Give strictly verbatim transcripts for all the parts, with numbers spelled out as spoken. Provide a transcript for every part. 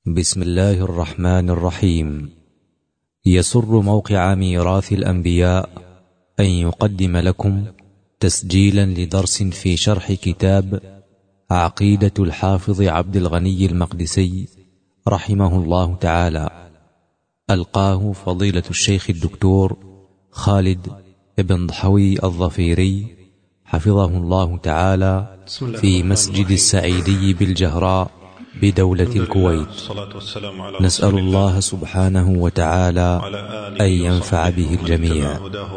بسم الله الرحمن الرحيم. يسر موقع ميراث الأنبياء أن يقدم لكم تسجيلا لدرس في شرح كتاب عقيدة الحافظ عبد الغني المقدسي رحمه الله تعالى، ألقاه فضيلة الشيخ الدكتور خالد بن ضحوي الظفيري حفظه الله تعالى في مسجد السعيدي بالجهراء بدولة الكويت. نسأل الله سبحانه وتعالى أن ينفع به الجميع.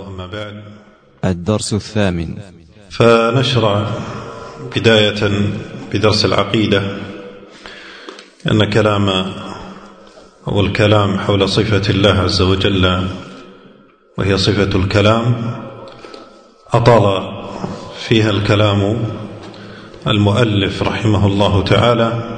الدرس الثامن. فنشرع بداية بدرس العقيدة أن كلام أو الكلام حول صفة الله عز وجل وهي صفة الكلام أطال فيها الكلام المؤلف رحمه الله تعالى،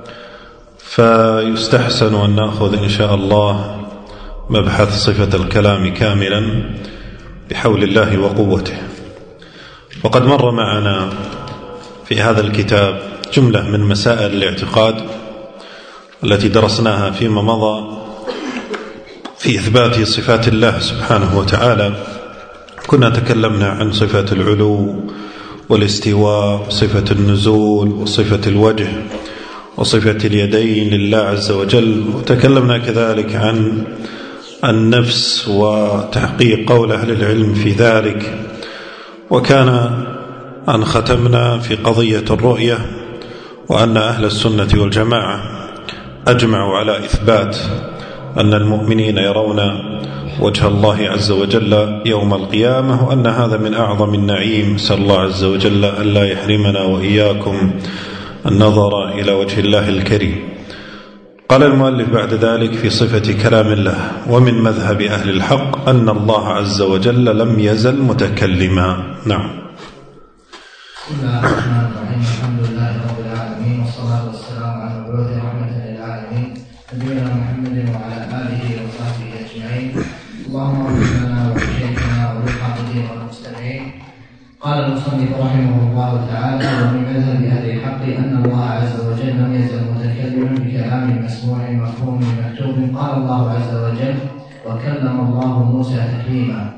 فيستحسن أن نأخذ إن شاء الله مبحث صفة الكلام كاملا بحول الله وقوته. وقد مر معنا في هذا الكتاب جملة من مسائل الاعتقاد التي درسناها فيما مضى في إثبات صفات الله سبحانه وتعالى. كنا تكلمنا عن صفة العلو والاستواء وصفة النزول وصفة الوجه وصفة اليدين لله عز وجل، وتكلمنا كذلك عن النفس وتحقيق قول أهل العلم في ذلك، وكان أن ختمنا في قضية الرؤية وأن أهل السنة والجماعة أجمعوا على إثبات أن المؤمنين يرون وجه الله عز وجل يوم القيامة، وأن هذا من أعظم النعيم. نسأل الله عز وجل ألا يحرمنا وإياكم النظر إلى وجه الله الكريم. قال المؤلف بعد ذلك في صفة كلام الله: ومن مذهب أهل الحق أن الله عز وجل لم يزل متكلما. نعم. بسم الله الرحمن الرحيم. الحمد لله رب العالمين، والصلاة والسلام على المبعوث رحمة للعالمين نبينا محمد وعلى آله وصحبه أجمعين. اللهم اغفر لنا ولشيخنا وللحاضرين والمستمعين. قال المصنف رحمه الله تعالى: ومن مذهب أهل الحق أن الله عز وجل لم يزل متكلما بكلام مسموع مفهوم مكتوب. قال الله عز وجل: وكلم الله موسى تكليما.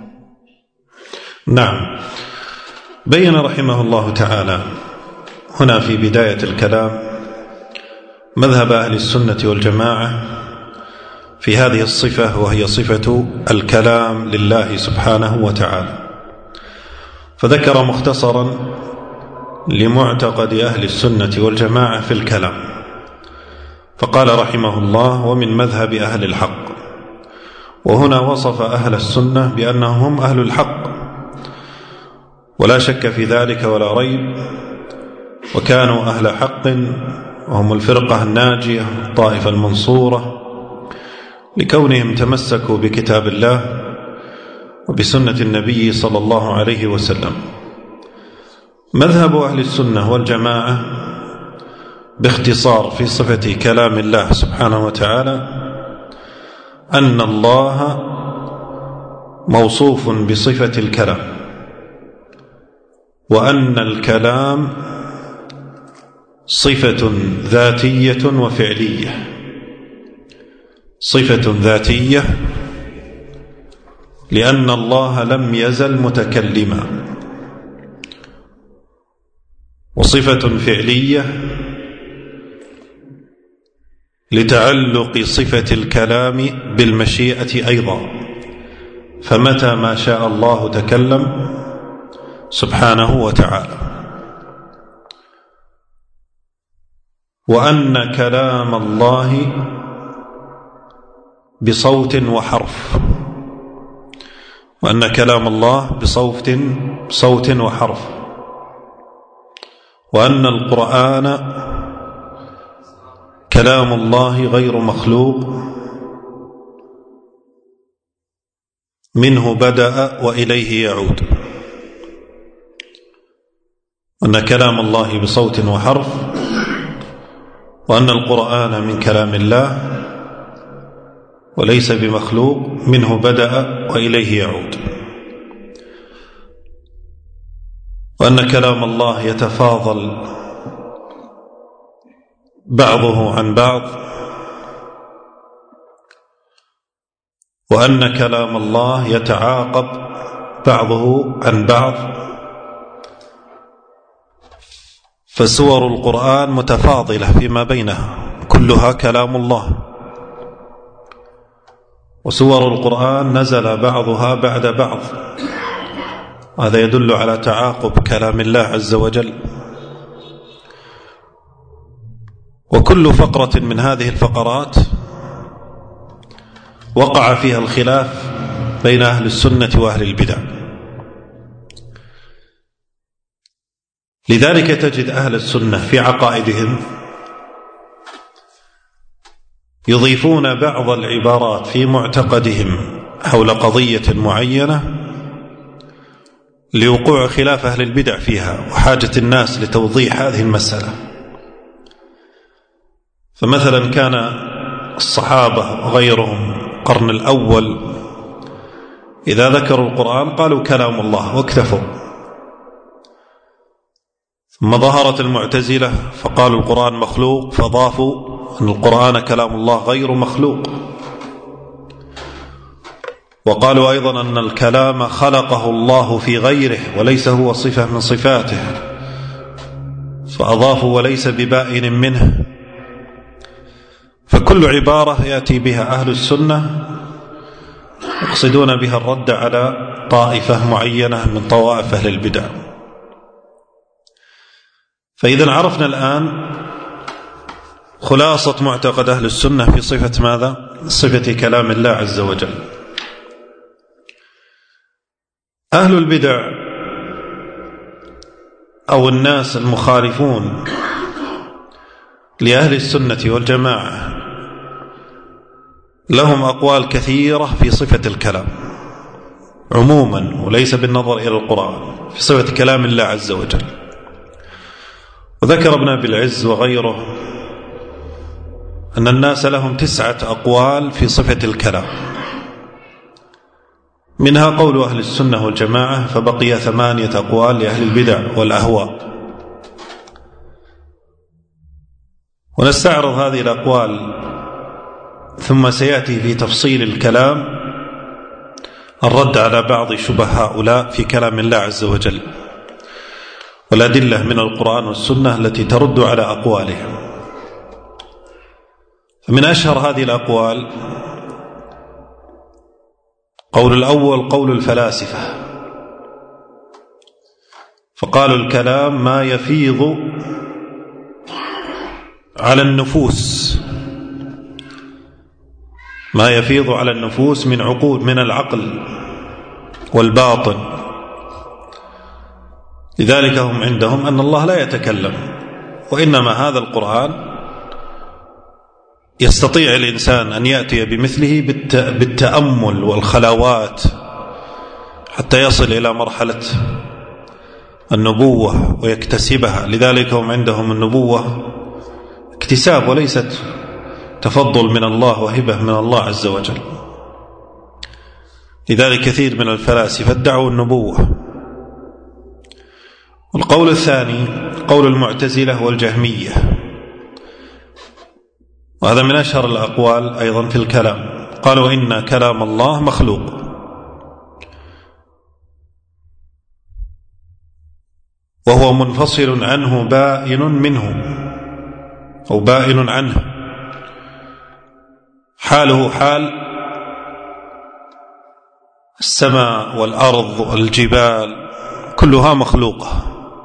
نعم. بين رحمه الله تعالى هنا في بداية الكلام مذهب أهل السنة والجماعة في هذه الصفة، وهي صفة الكلام لله سبحانه وتعالى، فذكر مختصرا لمعتقد أهل السنة والجماعة في الكلام، فقال رحمه الله: ومن مذهب أهل الحق. وهنا وصف أهل السنة بأنهم أهل الحق، ولا شك في ذلك ولا ريب، وكانوا أهل حق، وهم الفرقة الناجية الطائفة المنصورة، لكونهم تمسكوا بكتاب الله وبسنة النبي صلى الله عليه وسلم. مذهب أهل السنة والجماعة باختصار في صفة كلام الله سبحانه وتعالى أن الله موصوف بصفة الكلام، وأن الكلام صفة ذاتية وفعلية. صفة ذاتية لأن الله لم يزل متكلما، وصفة فعلية لتعلق صفة الكلام بالمشيئة أيضا، فمتى ما شاء الله تكلم سبحانه وتعالى. وأن كلام الله بصوت وحرف، وأن كلام الله بصوت صوت وحرف، وأن القرآن كلام الله غير مخلوق، منه بدأ وإليه يعود. وأن كلام الله بصوت وحرف، وأن القرآن من كلام الله وليس بمخلوق، منه بدأ وإليه يعود. وأن كلام الله يتفاضل بعضه عن بعض، وأن كلام الله يتعاقب بعضه عن بعض، فسور القرآن متفاضلة فيما بينها كلها كلام الله، وسور القرآن نزل بعضها بعد بعض، هذا يدل على تعاقب كلام الله عز وجل. وكل فقرة من هذه الفقرات وقع فيها الخلاف بين أهل السنة وأهل البدع، لذلك تجد أهل السنة في عقائدهم يضيفون بعض العبارات في معتقدهم حول قضية معينة لوقوع خلاف أهل البدع فيها وحاجة الناس لتوضيح هذه المسألة. فمثلا كان الصحابة وغيرهم القرن الأول إذا ذكروا القرآن قالوا كلام الله واكتفوا، ثم ظهرت المعتزلة فقالوا القرآن مخلوق، فضافوا أن القرآن كلام الله غير مخلوق، وقالوا أيضا أن الكلام خلقه الله في غيره وليس هو صفة من صفاته، فأضافوا وليس ببائن منه. فكل عبارة يأتي بها أهل السنة يقصدون بها الرد على طائفة معينة من طوائف أهل البدع. فإذا عرفنا الآن خلاصة معتقد أهل السنة في صفة ماذا؟ صفة كلام الله عز وجل. أهل البدع أو الناس المخالفون لأهل السنة والجماعة لهم أقوال كثيرة في صفة الكلام عموما وليس بالنظر إلى القرآن، في صفة كلام الله عز وجل. وذكر ابن أبي العز وغيره أن الناس لهم تسعة أقوال في صفة الكلام، منها قول أهل السنة والجماعة، فبقي ثمانية أقوال لأهل البدع والأهواء. ونستعرض هذه الأقوال ثم سيأتي في تفصيل الكلام الرد على بعض شبه هؤلاء في كلام الله عز وجل والأدلة من القرآن والسنة التي ترد على أقوالهم. فمن أشهر هذه الأقوال قول الأول قول الفلاسفة، فقالوا الكلام ما يفيض على النفوس، ما يفيض على النفوس من عقول من العقل والباطن، لذلك هم عندهم أن الله لا يتكلم، وإنما هذا القرآن يستطيع الإنسان أن يأتي بمثله بالتأمل والخلوات حتى يصل إلى مرحلة النبوة ويكتسبها. لذلك هم عندهم النبوة اكتساب وليست تفضل من الله وهبة من الله عز وجل. لذلك كثير من الفلاسفة ادعوا النبوة. والقول الثاني قول المعتزلة والجهمية، وهذا من أشهر الأقوال أيضا في الكلام، قالوا إن كلام الله مخلوق، وهو منفصل عنه بائن منه أو بائن عنه، حاله حال السماء والأرض والجبال كلها مخلوقة.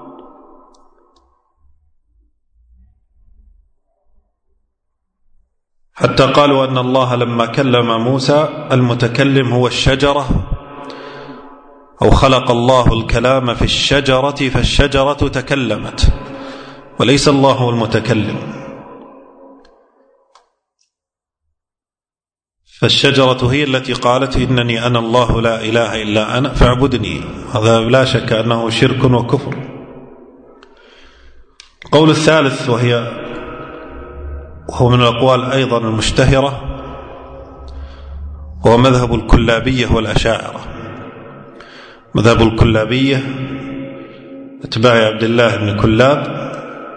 حتى قالوا أن الله لما كلم موسى المتكلم هو الشجرة، أو خلق الله الكلام في الشجرة فالشجرة تكلمت، وليس الله هو المتكلم. فالشجرة هي التي قالت إنني أنا الله لا إله إلا أنا فاعبدني، هذا لا شك أنه شرك وكفر. القول الثالث وهي وهو من الأقوال أيضا المشتهرة هو مذهب الكلابية والأشاعرة. مذهب الكلابية اتباع عبد الله بن كلاب،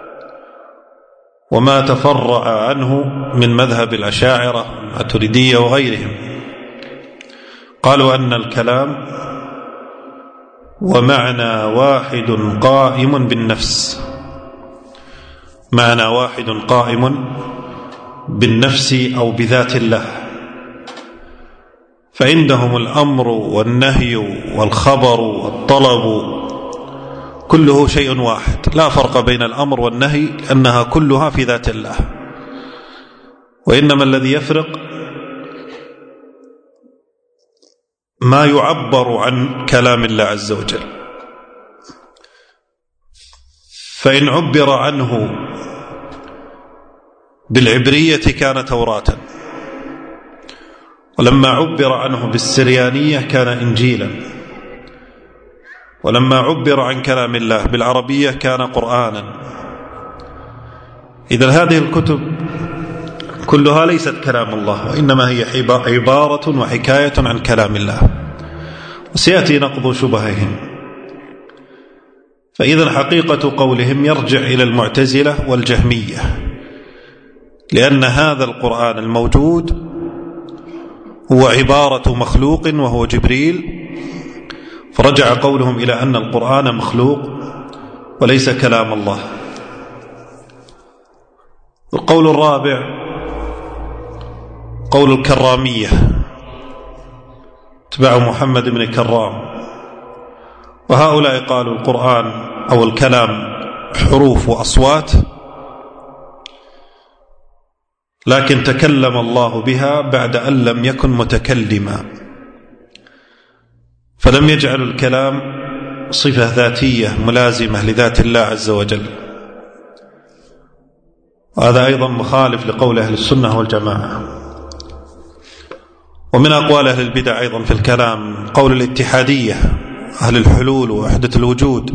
وما تفرع عنه من مذهب الأشاعرة الماتريدية وغيرهم. قالوا أن الكلام ومعنى واحد قائم بالنفس، معنى واحد قائم بالنفس أو بذات الله، فعندهم الأمر والنهي والخبر والطلب كله شيء واحد، لا فرق بين الأمر والنهي أنها كلها في ذات الله، وإنما الذي يفرق ما يعبر عن كلام الله عز وجل. فإن عبر عنه بالعبرية كان توراة، ولما عبر عنه بالسريانية كان إنجيلا، ولما عبر عن كلام الله بالعربية كان قرآنا. إذا هذه الكتب كلها ليست كلام الله، وإنما هي عبارة وحكاية عن كلام الله، وسيأتي نقض شبههم. فإذا حقيقة قولهم يرجع إلى المعتزلة والجهمية، لأن هذا القرآن الموجود هو عبارة مخلوق وهو جبريل، فرجع قولهم إلى أن القرآن مخلوق وليس كلام الله. القول الرابع قول الكرامية، اتباع محمد بن كرام، وهؤلاء قالوا القرآن أو الكلام حروف وأصوات، لكن تكلم الله بها بعد أن لم يكن متكلما، فلم يجعل الكلام صفة ذاتية ملازمة لذات الله عز وجل. وهذا أيضا مخالف لقول أهل السنة والجماعة. ومن أقوال أهل البدع أيضا في الكلام قول الاتحادية، أهل الحلول ووحدة الوجود،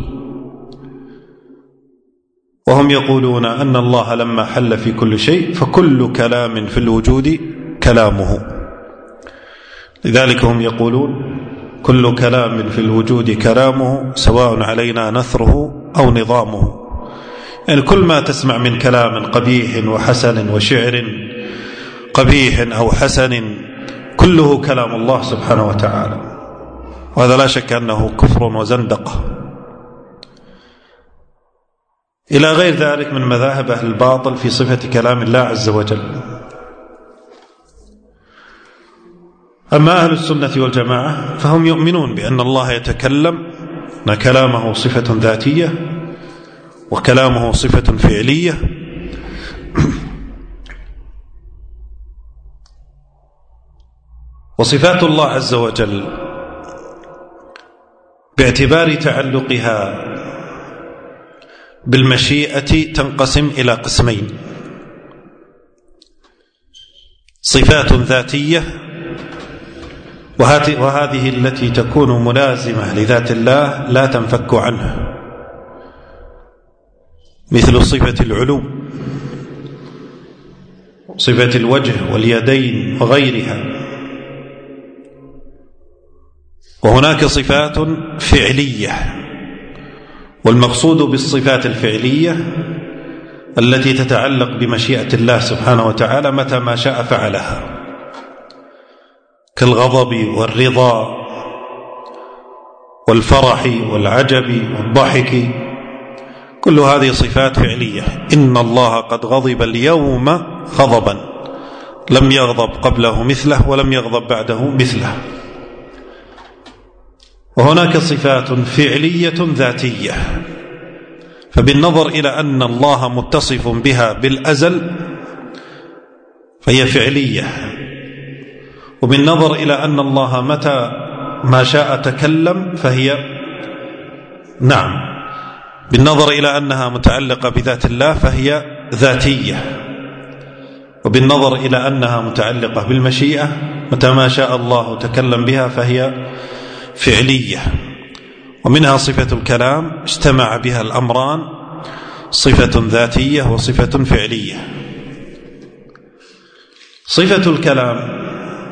وهم يقولون أن الله لما حل في كل شيء فكل كلام في الوجود كلامه، لذلك هم يقولون كل كلام في الوجود كلامه سواء علينا نثره أو نظامه، يعني كل ما تسمع من كلام قبيح وحسن وشعر قبيح أو حسن كله كلام الله سبحانه وتعالى، وهذا لا شك أنه كفر وزندقة، إلى غير ذلك من مذاهب أهل الباطل في صفة كلام الله عز وجل. أما أهل السنة والجماعة فهم يؤمنون بأن الله يتكلم، أن كلامه صفة ذاتية وكلامه صفة فعلية، وصفات الله عز وجل باعتبار تعلقها بالمشيئة تنقسم إلى قسمين: صفات ذاتية، وهذه التي تكون ملازمة لذات الله لا تنفك عنه، مثل صفة العلو، صفة الوجه واليدين وغيرها. وهناك صفات فعلية، والمقصود بالصفات الفعلية التي تتعلق بمشيئة الله سبحانه وتعالى متى ما شاء فعلها، كالغضب والرضا والفرح والعجب والضحك، كل هذه صفات فعلية. إن الله قد غضب اليوم غضبا لم يغضب قبله مثله ولم يغضب بعده مثله. وهناك صفات فعلية ذاتية، فبالنظر إلى أن الله متصف بها بالأزل فهي فعلية، وبالنظر إلى أن الله متى ما شاء تكلم فهي نعم، بالنظر إلى أنها متعلقة بذات الله فهي ذاتية، وبالنظر إلى أنها متعلقة بالمشيئة متى ما شاء الله تكلم بها فهي فعلية. ومنها صفة الكلام اجتمع بها الأمران، صفة ذاتية وصفة فعلية. صفة الكلام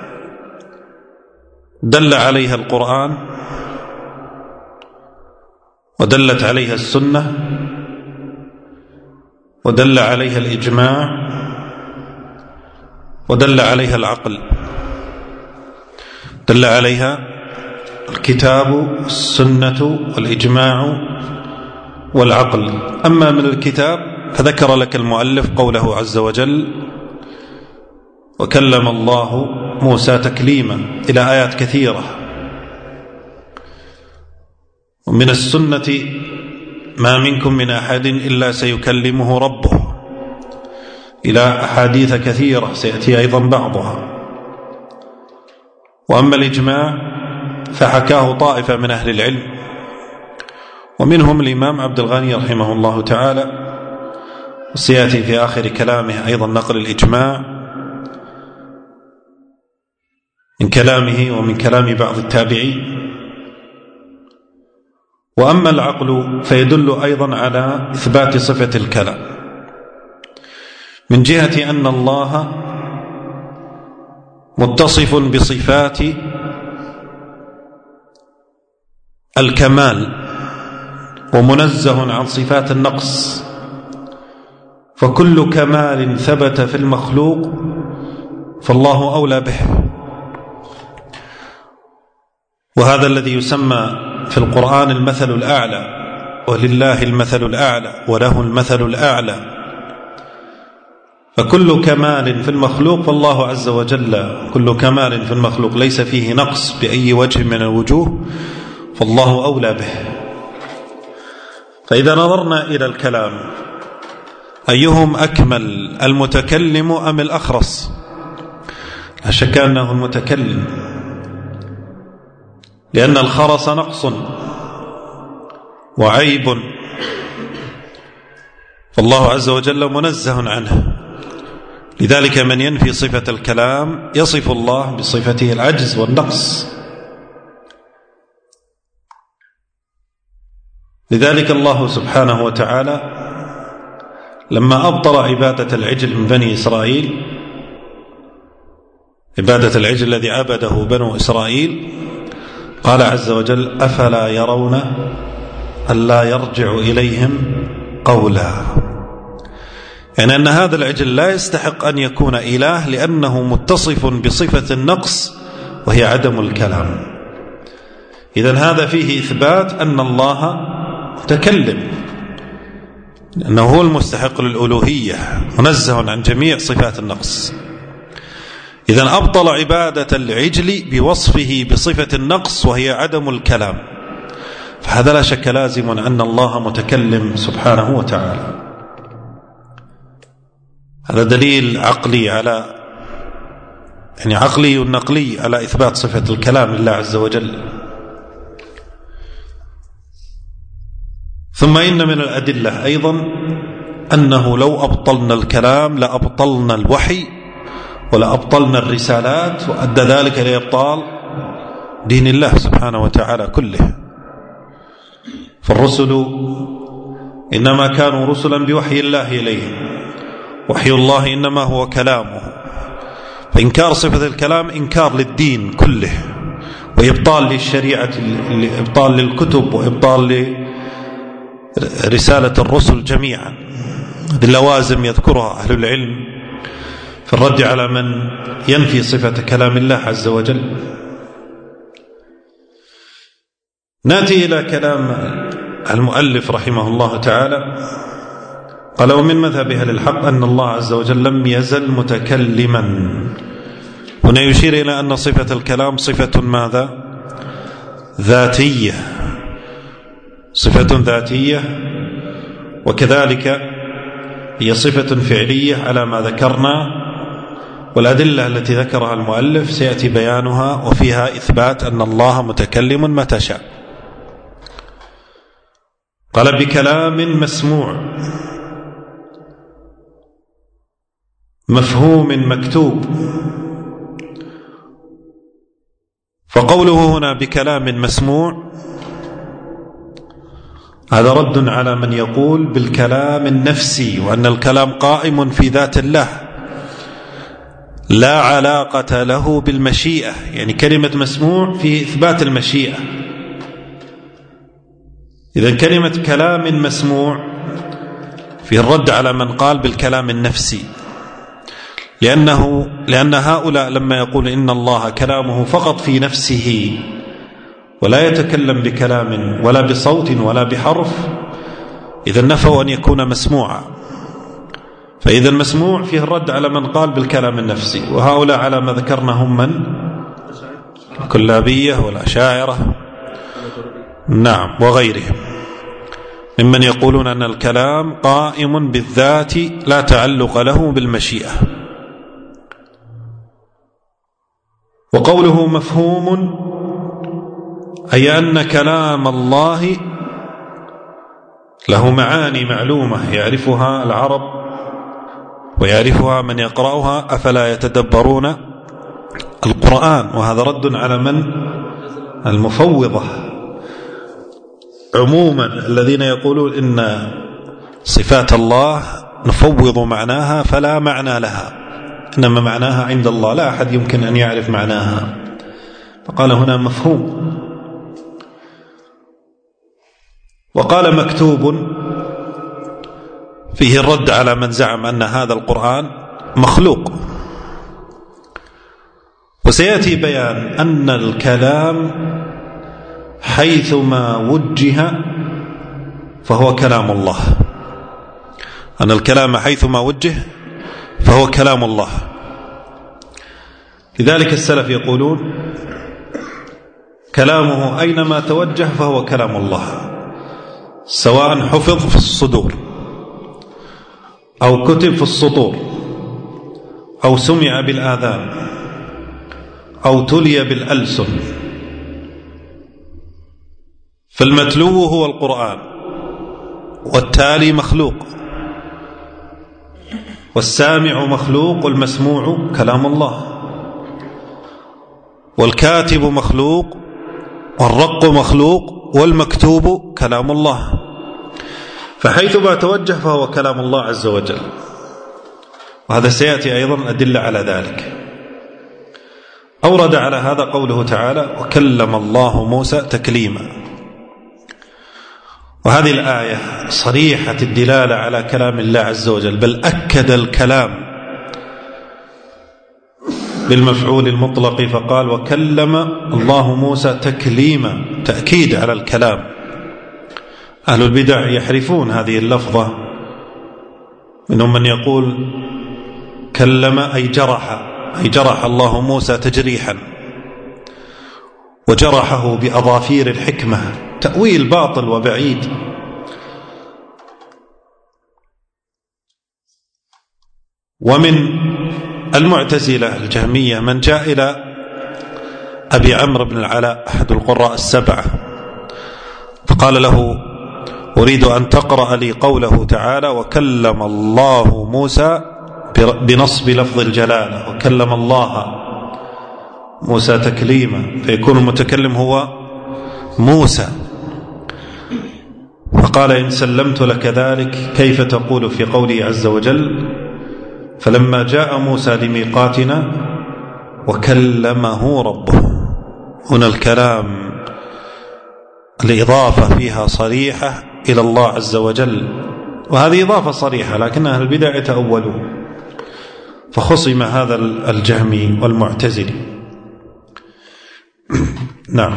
دل عليها القرآن ودلت عليها السنة ودل عليها الإجماع ودل عليها العقل. دل عليها الكتاب والسنة والإجماع والعقل. أما من الكتاب فذكر لك المؤلف قوله عز وجل: وكلم الله موسى تكليما، إلى آيات كثيرة. ومن السنة: ما منكم من أحد إلا سيكلمه ربه، إلى أحاديث كثيرة سيأتي أيضا بعضها. وأما الإجماع فحكاه طائفة من أهل العلم، ومنهم الإمام عبد الغني رحمه الله تعالى، وسيأتي في آخر كلامه أيضا نقل الإجماع من كلامه ومن كلام بعض التابعين. وأما العقل فيدل أيضا على إثبات صفة الكلام، من جهة أن الله متصف بصفات الكمال ومنزه عن صفات النقص، فكل كمال ثبت في المخلوق فالله أولى به. وهذا الذي يسمى في القرآن المثل الأعلى، ولله المثل الأعلى وله المثل الأعلى. فكل كمال في المخلوق فالله عز وجل، كل كمال في المخلوق ليس فيه نقص بأي وجه من الوجوه فالله أولى به. فإذا نظرنا إلى الكلام أيهم أكمل، المتكلم أم الأخرس؟ لا شك أنه المتكلم، لأن الخرس نقص وعيب، فالله عز وجل منزه عنه. لذلك من ينفي صفة الكلام يصف الله بصفته العجز والنقص. لذلك الله سبحانه وتعالى لما أبطل عبادة العجل من بني إسرائيل، عبادة العجل الذي عبده بنو إسرائيل، قال عز وجل: أفلا يرون ألا يرجع إليهم قولا. يعني أن هذا العجل لا يستحق أن يكون إله، لأنه متصف بصفة النقص وهي عدم الكلام. إذن هذا فيه إثبات أن الله متكلم، لأنه هو المستحق للألوهية، منزه عن جميع صفات النقص. إذن أبطل عبادة العجل بوصفه بصفة النقص وهي عدم الكلام، فهذا لا شك لازم أن الله متكلم سبحانه وتعالى. هذا دليل عقلي على يعني عقلي ونقلي على إثبات صفة الكلام لله عز وجل. ثم إن من الأدلة أيضا أنه لو أبطلنا الكلام لأبطلنا الوحي ولأبطلنا الرسالات، وأدى ذلك لإبطال دين الله سبحانه وتعالى كله. فالرسل إنما كانوا رسلا بوحي الله إليهم، وحي الله إنما هو كلامه. فإنكار صفة الكلام إنكار للدين كله، وإبطال للشريعة، إبطال للكتب، وإبطال لرسالة الرسل جميعا. هذه اللوازم يذكرها أهل العلم في الرد على من ينفي صفة كلام الله عز وجل. نأتي إلى كلام المؤلف رحمه الله تعالى، قال: ومن مذهب أهل الحق أن الله عز وجل لم يزل متكلما. هنا يشير إلى أن صفة الكلام صفة ماذا؟ ذاتية، صفة ذاتية، وكذلك هي صفة فعلية على ما ذكرنا. والأدلة التي ذكرها المؤلف سيأتي بيانها، وفيها إثبات أن الله متكلم متى شاء. قال: بكلام مسموع مفهوم مكتوب. فقوله هنا بكلام مسموع هذا رد على من يقول بالكلام النفسي، وأن الكلام قائم في ذات الله لا علاقة له بالمشيئة. يعني كلمة مسموع في إثبات المشيئة. إذن كلمة كلام مسموع في الرد على من قال بالكلام النفسي، لأنه لأن هؤلاء لما يقول إن الله كلامه فقط في نفسه ولا يتكلم بكلام ولا بصوت ولا بحرف، إذا نفوا أن يكون مسموعا. فإذا المسموع فيه الرد على من قال بالكلام النفسي، وهؤلاء على ما ذكرنا هم من الكلابية والأشاعرة نعم وغيرهم ممن يقولون أن الكلام قائم بالذات لا تعلق له بالمشيئة. وقوله مفهوم أي أن كلام الله له معاني معلومة يعرفها العرب ويعرفها من يقرأها، أفلا يتدبرون القرآن؟ وهذا رد على من؟ المفوضة عموما الذين يقولون إن صفات الله نفوض معناها فلا معنى لها، إنما معناها عند الله، لا أحد يمكن أن يعرف معناها. فقال هنا مفهوم. وقال مكتوب فيه الرد على من زعم أن هذا القرآن مخلوق. وسيأتي بيان أن الكلام حيثما وجه فهو كلام الله، أن الكلام حيثما وجه فهو كلام الله. لذلك السلف يقولون كلامه أينما توجه فهو كلام الله، سواء حفظ في الصدور أو كتب في السطور أو سمع بالآذان أو تلي بالألسن. فالمتلو هو القرآن، والتالي مخلوق، والسامع مخلوق، والمسموع كلام الله، والكاتب مخلوق، والرق مخلوق، والمكتوب كلام الله. فحيثما توجه فهو كلام الله عز وجل، وهذا سيأتي أيضا أدلة على ذلك. أورد على هذا قوله تعالى وكلم الله موسى تكليما، وهذه الآية صريحة الدلالة على كلام الله عز وجل، بل أكد الكلام بالمفعول المطلق فقال وكلم الله موسى تكليما، تأكيد على الكلام. أهل البدع يحرفون هذه اللفظة، منهم من يقول كلم أي جرح، أي جرح الله موسى تجريحا، وجرحه بأظافير الحكمة، تأويل باطل وبعيد. ومن المعتزلة الجهمية من جاء إلى أبي عمرو بن العلاء أحد القراء السبعة فقال له أريد أن تقرأ لي قوله تعالى وكلم الله موسى بنصب لفظ الجلالة، وكلم الله موسى تكليما، فيكون المتكلم هو موسى. فقال إن سلمت لك ذلك كيف تقول في قوله عز وجل فلما جاء موسى لميقاتنا وكلمه ربه. هنا الكلام الإضافة فيها صريحة إلى الله عز وجل، وهذه إضافة صريحة، لكن أهل البدع يتأولوا، فخصم هذا الجهمي والمعتزلي. نعم.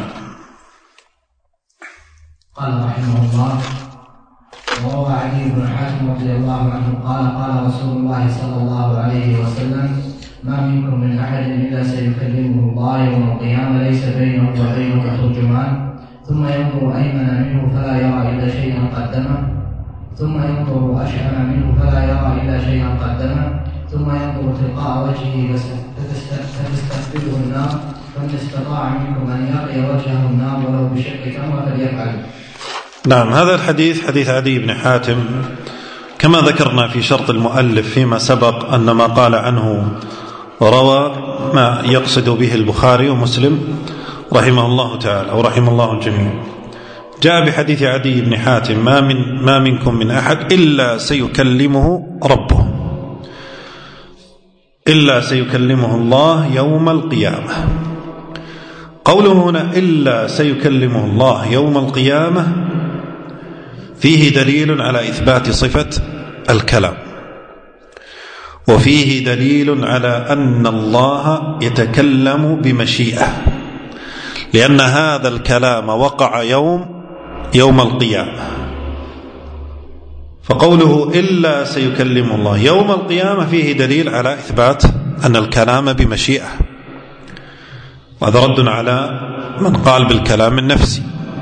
قال رحمه الله وروى علي بن حاتم رضي الله عنه قال قال رسول الله صلى الله عليه وسلم ما منكم من أحد إلا سيكلمه الله يوم القيامة ليس بينه وبينه ترجمان ثم ينظر أيمن منه فلا يرى إلا شيئا قدمه ثم ينظر أشأم منه فلا يرى إلا شيئا قدمه ثم ينظر تلقاء وجهه فتستقبله النار فمن استطاع منكم أن يقي وجهه النار ولو بشق تمرة فليفعل. نعم. هذا الحديث حديث عدي بن حاتم كما ذكرنا في شرط المؤلف فيما سبق أن ما قال عنه وروى ما يقصد به البخاري ومسلم رحمه الله تعالى أو رحم الله الجميع. جاء بحديث عدي بن حاتم ما, من ما منكم من أحد إلا سيكلمه ربه، إلا سيكلمه الله يوم القيامة. قوله هنا إلا سيكلمه الله يوم القيامة فيه دليل على إثبات صفة الكلام، وفيه دليل على أن الله يتكلم بمشيئة، لأن هذا الكلام وقع يوم يوم القيامة، فقوله إلا سيكلم الله يوم القيامة فيه دليل على إثبات أن الكلام بمشيئة، وهذا رد على من قال بالكلام النفسي.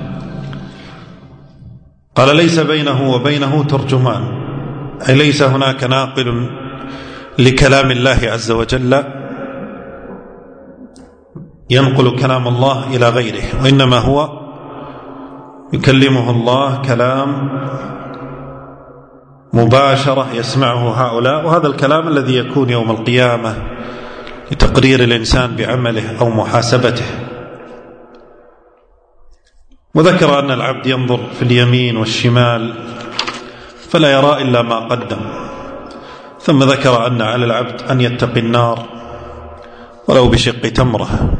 قال ليس بينه وبينه ترجمان، أي ليس هناك ناقل لكلام الله عز وجل ينقل كلام الله إلى غيره، وإنما هو يكلمه الله كلام مباشرة يسمعه هؤلاء، وهذا الكلام الذي يكون يوم القيامة لتقرير الإنسان بعمله أو محاسبته. وذكر أن العبد ينظر في اليمين والشمال فلا يرى إلا ما قدم، ثم ذكر أن على العبد أن يتقي النار ولو بشق تمرة،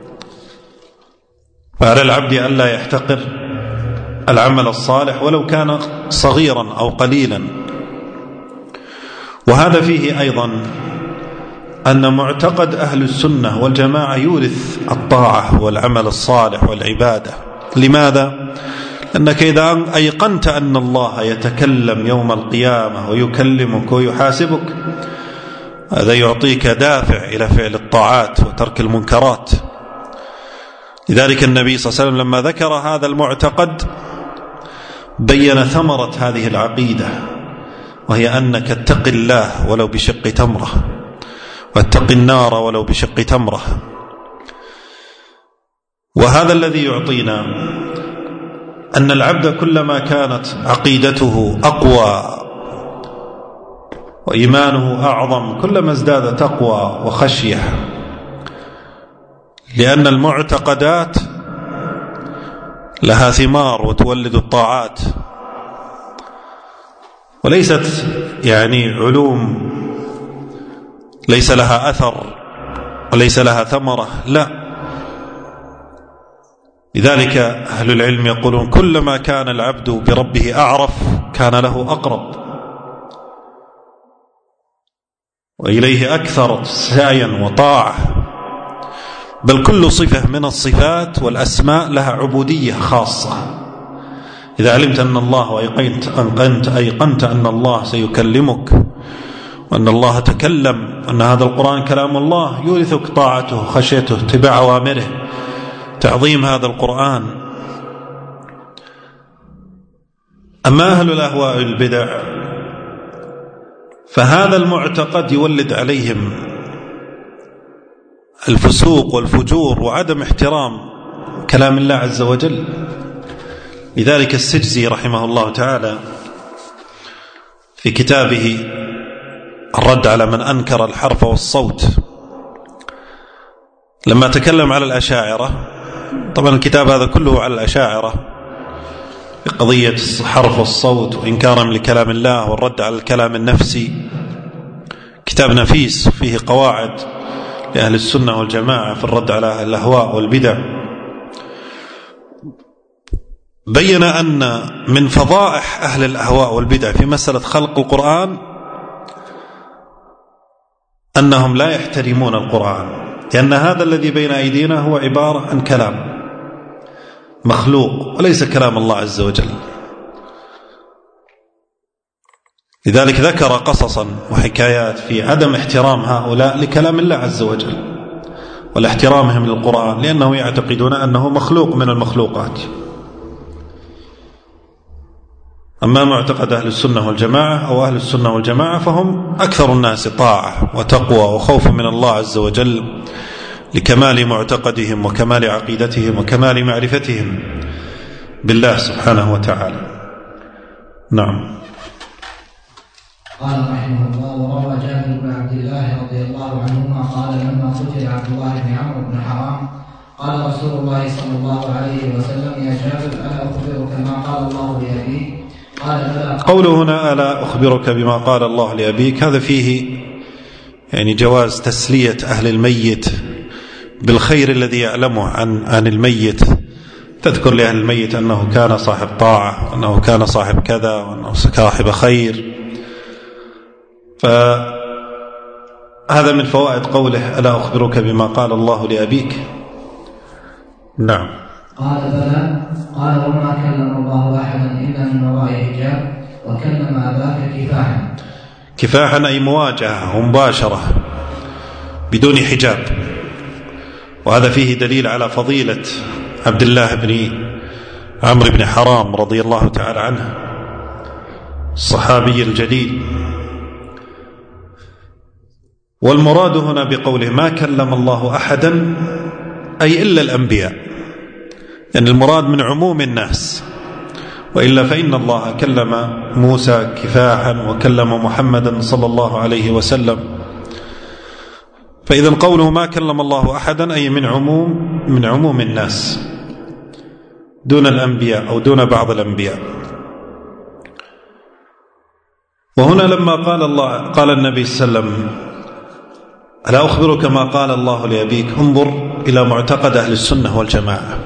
فعلى العبد أن لا يحتقر العمل الصالح ولو كان صغيرا أو قليلا. وهذا فيه أيضا أن معتقد أهل السنة والجماعة يورث الطاعة والعمل الصالح والعبادة. لماذا؟ لأنك إذا أيقنت أن الله يتكلم يوم القيامة ويكلمك ويحاسبك، هذا يعطيك دافع إلى فعل الطاعات وترك المنكرات. لذلك النبي صلى الله عليه وسلم لما ذكر هذا المعتقد بين ثمرة هذه العقيدة، وهي أنك اتق الله ولو بشق تمرة، واتق النار ولو بشق تمرة. وهذا الذي يعطينا أن العبد كلما كانت عقيدته أقوى وإيمانه أعظم كلما ازداد تقوى وخشية، لأن المعتقدات لها ثمار وتولد الطاعات، وليست يعني علوم ليس لها أثر وليس لها ثمرة، لا. لذلك أهل العلم يقولون كلما كان العبد بربه أعرف كان له أقرب، وإليه أكثر سعيا وطاعة. بل كل صفة من الصفات والأسماء لها عبودية خاصة. إذا علمت أن الله وأيقنت أنت أيقنت أن الله سيكلمك، وأن الله تكلم، وأن هذا القرآن كلام الله، يورثك طاعته، خشيته، اتباع أوامره، تعظيم هذا القرآن. أما أهل الأهواء والبدع فهذا المعتقد يولد عليهم الفسوق والفجور وعدم احترام كلام الله عز وجل. لذلك السجزي رحمه الله تعالى في كتابه الرد على من أنكر الحرف والصوت، لما تكلم على الأشاعرة، طبعا الكتاب هذا كله على الأشاعرة في قضية الحرف والصوت وإنكارهم لكلام الله والرد على الكلام النفسي، كتاب نفيس فيه قواعد لأهل السنة والجماعة في الرد على الأهواء والبدع. بين أن من فضائح أهل الأهواء والبدع في مسألة خلق القرآن أنهم لا يحترمون القرآن، لأن هذا الذي بين أيدينا هو عبارة عن كلام مخلوق وليس كلام الله عز وجل. لذلك ذكر قصصا وحكايات في عدم احترام هؤلاء لكلام الله عز وجل والاحترامهم للقرآن، لأنه يعتقدون أنه مخلوق من المخلوقات. أما معتقد أهل السنة والجماعة أو أهل السنة والجماعة فهم أكثر الناس طاعة وتقوى وخوف من الله عز وجل لكمال معتقدهم وكمال عقيدتهم وكمال معرفتهم بالله سبحانه وتعالى. نعم. قال رحمه الله: وروى جابر بن عبد الله رضي الله عنهما قال: لما قتل عبد الله بن عمرو بن حرام قال رسول الله صلى الله عليه وسلم: يا جابر ألا أخبرك ما قال الله لأبيك؟ قال: بلى. قوله هنا ألا أخبرك بما قال الله لأبيك، هذا فيه يعني جواز تسلية أهل الميت بالخير الذي يعلمه عن عن الميت. تذكر لأهل الميت أنه كان صاحب طاعة، وأنه كان صاحب كذا، وأنه صاحب خير. هذا من فوائد قوله ألا أخبرك بما قال الله لأبيك. نعم. قال بلى. قال وما كلم الله أحدا إلا من وراء حجاب وكلم أباك كفاحا. كفاحا أي مواجهة ومباشرة بدون حجاب، وهذا فيه دليل على فضيلة عبد الله بن عمرو بن حرام رضي الله تعالى عنه الصحابي الجليل. والمراد هنا بقوله ما كلم الله أحدا أي إلا الأنبياء، يعني المراد من عموم الناس، وإلا فإن الله كلم موسى كفاحا وكلم محمدا صلى الله عليه وسلم. فإذا قوله ما كلم الله أحدا أي من عموم من عموم الناس دون الأنبياء أو دون بعض الأنبياء. وهنا لما قال الله قال النبي صلى الله عليه وسلم ألا أخبرك ما قال الله لأبيك، انظر إلى معتقد أهل السنة والجماعة.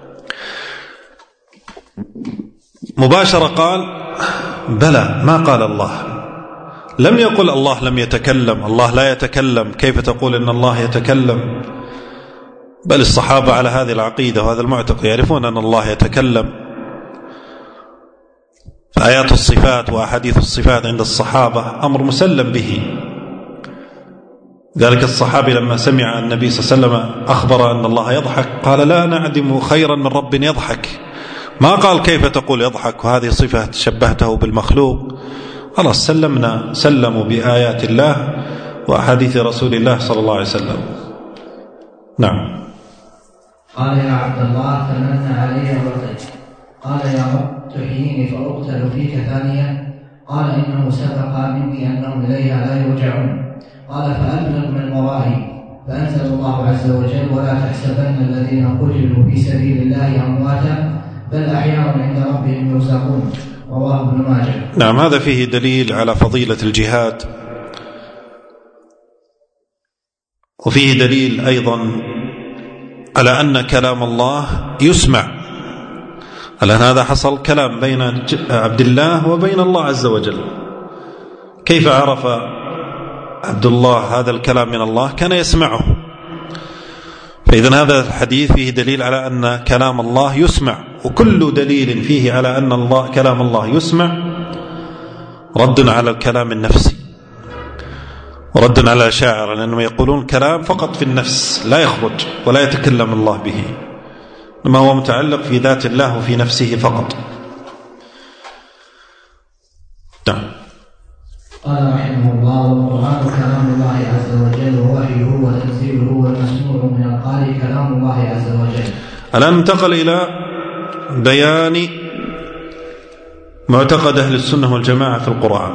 مباشرة قال بلى ما قال الله، لم يقل الله لم يتكلم، الله لا يتكلم، كيف تقول إن الله يتكلم؟ بل الصحابة على هذه العقيدة وهذا المعتقد يعرفون أن الله يتكلم. فآيات الصفات وأحاديث الصفات عند الصحابة أمر مسلم به. ذلك الصحابي لما سمع النبي صلى الله عليه وسلم أخبر أن الله يضحك قال لا نعدم خيرا من رب يضحك، ما قال كيف تقول يضحك وهذه صفة شبهته بالمخلوق. خلاص سلمنا سلموا بآيات الله وأحاديث رسول الله صلى الله عليه وسلم. نعم. قال يا عبد الله تمنى علي وقت. قال يا رب تحييني فأقتل فيك ثانية. قال إنه سبق مني أنهم إليها لا يرجعون. قال فأبلغ من ورائي. فأنزل الله عز وجل ولا تحسبن الذين قتلوا في سبيل الله أمواتا بل أحياء عند ربهم يرزقون. رواه ابن ماجه. نعم. هذا فيه دليل على فضيلة الجهاد، وفيه دليل أيضا على أن كلام الله يسمع، الآن هذا حصل كلام بين عبد الله وبين الله عز وجل. كيف عرف عبد الله هذا الكلام من الله؟ كان يسمعه. فإذا هذا الحديث فيه دليل على أن كلام الله يسمع، وكل دليل فيه على أن الله كلام الله يسمع رد على الكلام النفسي ورد على الأشاعرة، لأنهم يقولون كلام فقط في النفس لا يخرج ولا يتكلم الله به، ما هو متعلق في ذات الله وفي نفسه فقط. نعم. قال رحمه الله والقرآن كلام الله عز وجل ووحيه وتنزيله والمسموع من القارئ كلام الله عز وجل. الآن انتقل إلى بيان معتقد أهل السنة والجماعة في القرآن،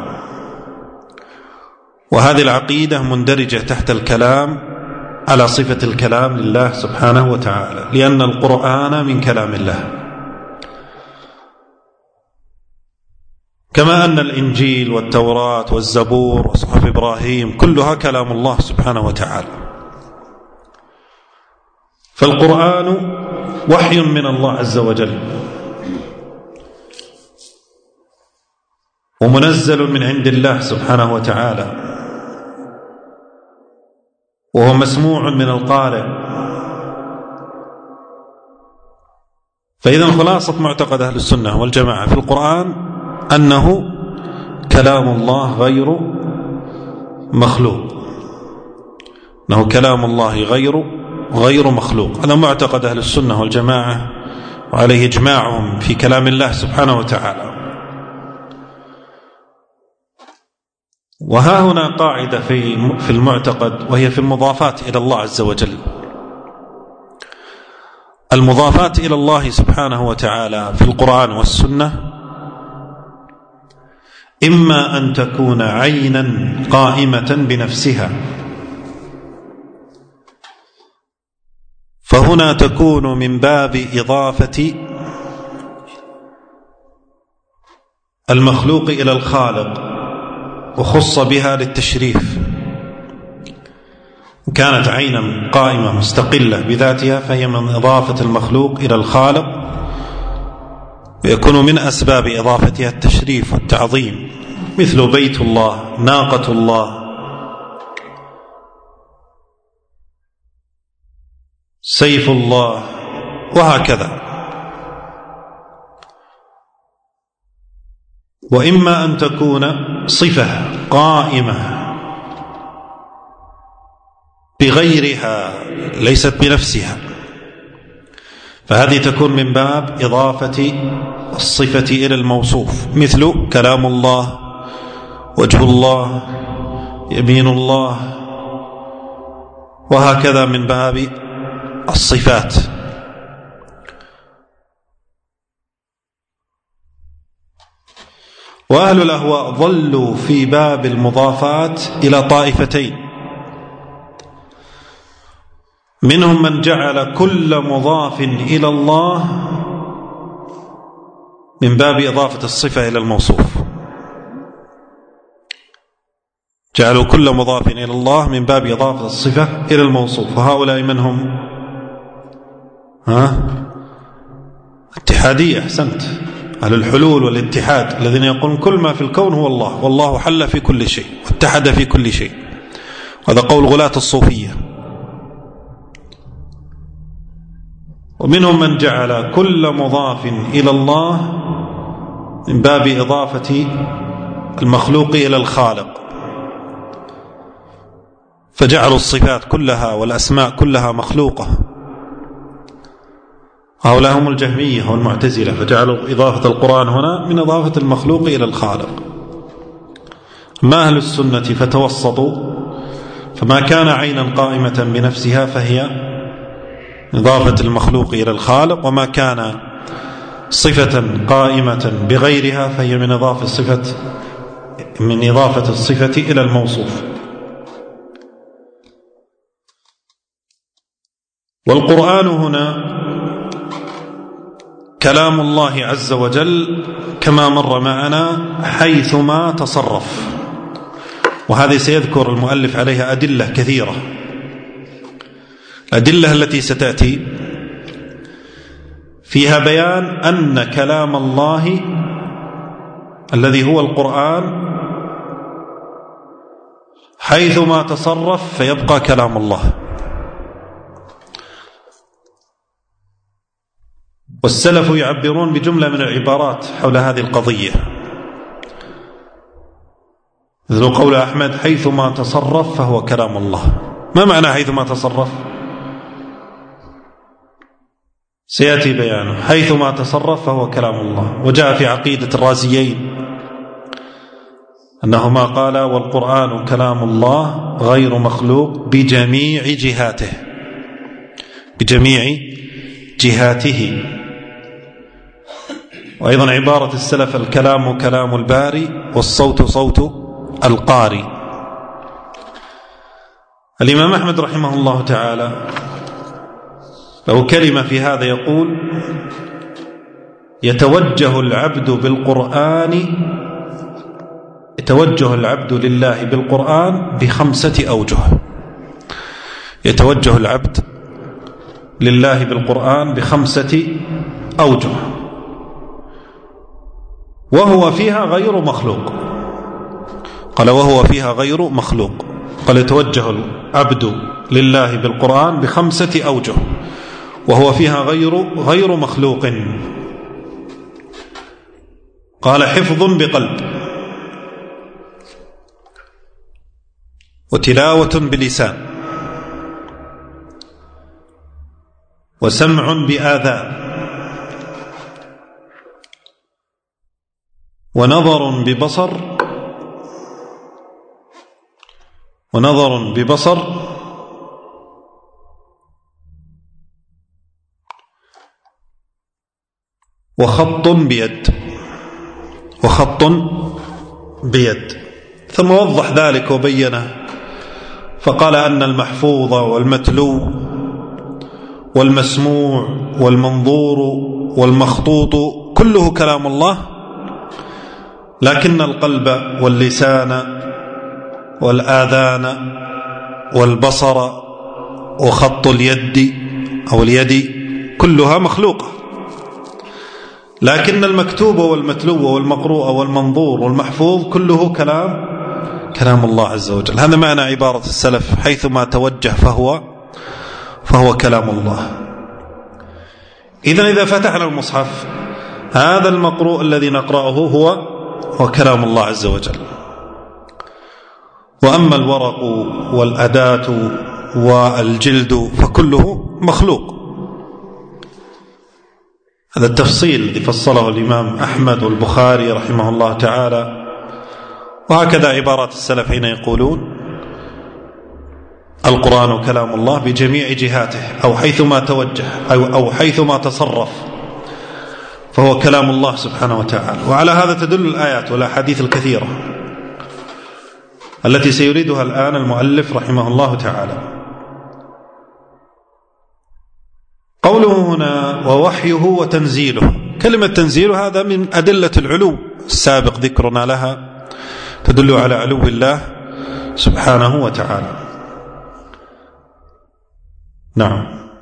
وهذه العقيدة مندرجة تحت الكلام على صفة الكلام لله سبحانه وتعالى، لأن القرآن من كلام الله، كما أن الإنجيل والتوراة والزبور وصحف إبراهيم كلها كلام الله سبحانه وتعالى. فالقرآن وحي من الله عز وجل ومنزل من عند الله سبحانه وتعالى، وهو مسموع من القارئ. فإذا خلاصة معتقد أهل السنة والجماعة في القرآن أنه كلام الله غير مخلوق، أنه كلام الله غير غير مخلوق. هذا معتقد أهل السنة والجماعة، وعليه إجماعهم في كلام الله سبحانه وتعالى. وها هنا قاعدة في في المعتقد، وهي في المضافات إلى الله عز وجل. المضافات إلى الله سبحانه وتعالى في القرآن والسنة إما أن تكون عينا قائمة بنفسها، فهنا تكون من باب إضافة المخلوق إلى الخالق، وخص بها للتشريف. كانت عينا قائمة مستقلة بذاتها فهي من إضافة المخلوق إلى الخالق، ويكون من أسباب إضافتها التشريف والتعظيم، مثل بيت الله، ناقة الله، سيف الله، وهكذا. وإما أن تكون صفة قائمة بغيرها ليست بنفسها، فهذه تكون من باب إضافة الصفة إلى الموصوف، مثل كلام الله، وجه الله، يمين الله، وهكذا من باب الصفات. وأهل الأهواء ضلوا في باب المضافات إلى طائفتين، منهم من جعل كل مضاف إلى الله من باب إضافة الصفة إلى الموصوف، جعلوا كل مضاف إلى الله من باب إضافة الصفة إلى الموصوف. وهؤلاء من هم؟ ها؟ اتحادية. أحسنت. أهل الحلول والاتحاد الذين يقولون كل ما في الكون هو الله، والله حل في كل شيء واتحد في كل شيء. هذا قول غلاة الصوفية. ومنهم من جعل كل مضاف إلى الله من باب إضافة المخلوق إلى الخالق، فجعلوا الصفات كلها والأسماء كلها مخلوقة. هؤلاء هم الجهمية والمعتزلة، فجعلوا إضافة القرآن هنا من إضافة المخلوق إلى الخالق. ما أهل السنة فتوسطوا، فما كان عينا قائمة بنفسها فهي إضافة المخلوق إلى الخالق، وما كان صفة قائمة بغيرها فهي من إضافة الصفة من إضافة الصفة إلى الموصوف. والقرآن هنا كلام الله عز وجل كما مر معنا حيثما تصرف، وهذه سيذكر المؤلف عليها أدلة كثيرة. الأدلة التي ستأتي فيها بيان أن كلام الله الذي هو القرآن حيثما تصرف فيبقى كلام الله. والسلف يعبرون بجملة من العبارات حول هذه القضية، مثل قول أحمد حيثما تصرف فهو كلام الله. ما معنى حيثما تصرف؟ سيأتي بيانه. حيثما تصرف فهو كلام الله. وجاء في عقيدة الرازيين أنهما قال والقرآن كلام الله غير مخلوق بجميع جهاته، بجميع جهاته. وأيضا عبارة السلف الكلام كلام الباري والصوت صوت القاري. الإمام أحمد رحمه الله تعالى له كلمة في هذا، يقول يتوجه العبد بالقرآن يتوجه العبد لله بالقرآن بخمسة أوجه. يتوجه العبد لله بالقرآن بخمسة أوجه، وهو فيها غير مخلوق. قال وهو فيها غير مخلوق. قال يتوجه العبد لله بالقرآن بخمسة أوجه وهو فيها غير غير مخلوق. قال حفظ بقلب، وتلاوة بلسان، وسمع بآذان، ونظر ببصر ونظر ببصر وخط بيد وخط بيد. ثم وضح ذلك وبينه، فقال أن المحفوظ والمتلو والمسموع والمنظور والمخطوط كله كلام الله، لكن القلب واللسان والآذان والبصر وخط اليد أو اليد كلها مخلوقة، لكن المكتوب والمتلو والمقروء والمنظور والمحفوظ كله كلام كلام الله عز وجل. هذا معنى عبارة السلف حيثما توجه فهو فهو كلام الله. إذن إذا فتحنا المصحف هذا المقروء الذي نقرأه هو هو كلام الله عز وجل. وأما الورق والأداة والجلد فكله مخلوق. هذا التفصيل الذي فصله الإمام أحمد والبخاري رحمه الله تعالى. وهكذا عبارات السلف حين يقولون القرآن كلام الله بجميع جهاته أو حيثما توجه أو, أو حيثما تصرف فهو كلام الله سبحانه وتعالى. وعلى هذا تدل الآيات والأحاديث الكثيرة التي سيريدها الآن المؤلف رحمه الله تعالى. قوله هنا ووحيه وتنزيله، كلمة تنزيل هذا من أدلة العلو السابق ذكرنا لها، تدل على علو الله سبحانه وتعالى. نعم.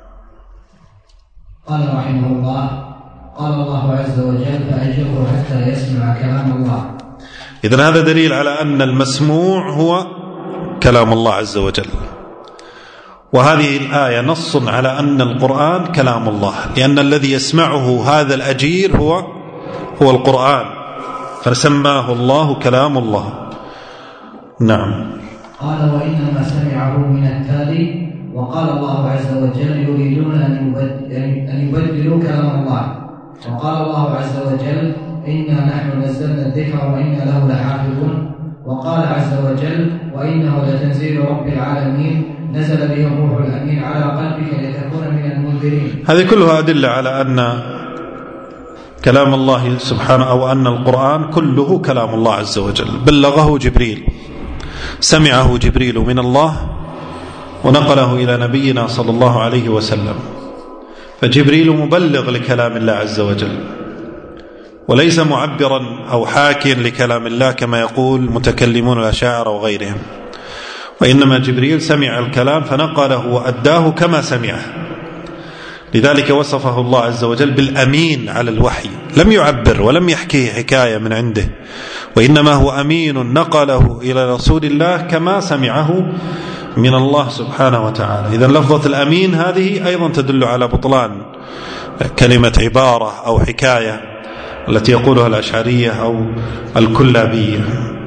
قال رحمه الله قال الله عز وجل فأجره حتى يسمع كلام الله. إذن هذا دليل على أن المسموع هو كلام الله عز وجل. وهذه الآية نص على أن القرآن كلام الله، لأن الذي يسمعه هذا الأجير هو هو القرآن، فسماه الله كلام الله. نعم. قال وإنما سمعه من التالي. وقال الله عز وجل يريدون أن يبدلوا كلام الله. وقال الله عز وجل إنا نحن نزلنا الذكر وإنا له لحافظون. وقال عز وجل وإنه لتنزيل رب العالمين نزل به الروح الأمين على قلبك لتكون من المنذرين. هذه كلها أدلة على أن كلام الله سبحانه أو أن القرآن كله كلام الله عز وجل. بلغه جبريل، سمعه جبريل من الله ونقله إلى نبينا صلى الله عليه وسلم، فجبريل مبلغ لكلام الله عز وجل وليس معبرا أو حاكيا لكلام الله كما يقول متكلمون الأشاعرة وغيرهم، وإنما جبريل سمع الكلام فنقله وأداه كما سمعه. لذلك وصفه الله عز وجل بالأمين على الوحي، لم يعبر ولم يحكي حكاية من عنده، وإنما هو أمين نقله إلى رسول الله كما سمعه من الله سبحانه وتعالى. إذن لفظة الأمين هذه أيضا تدل على بطلان كلمة عبارة أو حكاية التي يقولها الأشعرية أو الكلابية.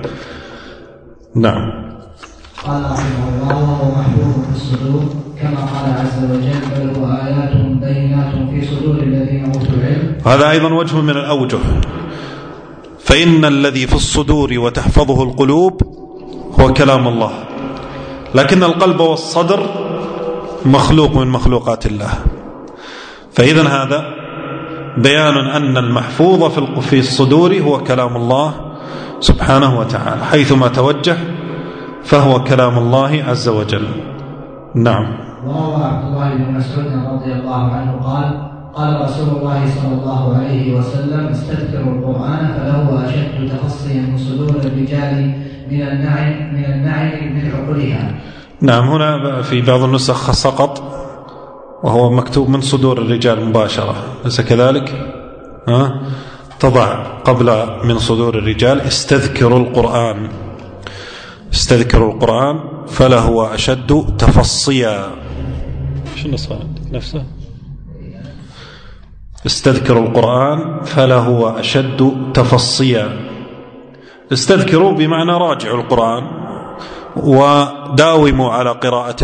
نعم. قال رحمه الله وهو محفوظ في الصدور كما قال عز وجل بل هو آيات بينات في صدور الذين أوتوا العلم. هذا أيضا وجه من الأوجه، فإن الذي في الصدور وتحفظه القلوب هو كلام الله، لكن القلب والصدر مخلوق من مخلوقات الله. فإذن هذا بيان أن المحفوظ في الصدور هو كلام الله سبحانه وتعالى، حيثما توجه فهو كلام الله عز وجل. نعم. وروى عبد الله بن مسعود رضي الله عنه قال قال رسول الله صلى الله عليه وسلم استذكروا القرآن فله أشد تخصيا من صدور الرجال من النعم من النعم من عقولها. نعم. هنا في بعض النسخ سقط وهو مكتوب من صدور الرجال مباشرة، ليس كذلك؟ ها؟ تضع قبل من صدور الرجال استذكروا القرآن، استذكروا القرآن فله أشد تفصيا. شو النسخة عندك نفسه؟ استذكروا القرآن فله أشد تفصيا. استذكروا بمعنى راجعوا القرآن وداوموا على قراءته.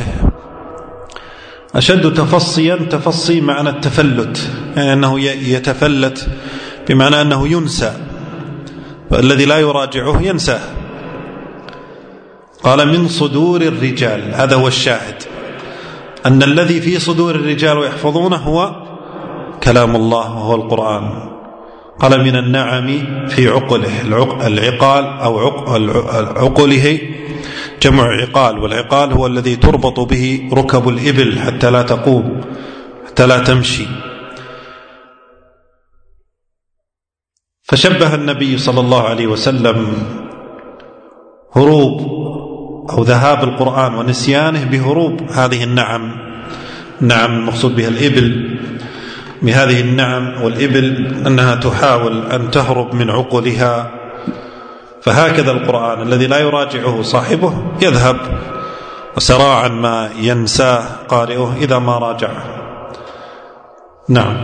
أشد تفصيا، تفصي معنى التفلت، يعني أنه يتفلت بمعنى أنه ينسى، فالذي لا يراجعه ينساه. قال من صدور الرجال، هذا هو الشاهد، أن الذي في صدور الرجال ويحفظونه هو كلام الله وهو القرآن. قال من النعم في عقله، العقال أو عقله جمع عقال، والعقال هو الذي تربط به ركب الإبل حتى لا تقوم حتى لا تمشي. فشبه النبي صلى الله عليه وسلم هروب أو ذهاب القرآن ونسيانه بهروب هذه النعم. نعم المقصود بها الإبل، بهذه النعم والإبل أنها تحاول أن تهرب من عقولها. فهكذا القرآن الذي لا يراجعه صاحبه يذهب وسراعا ما ينساه قارئه إذا ما راجعه. نعم.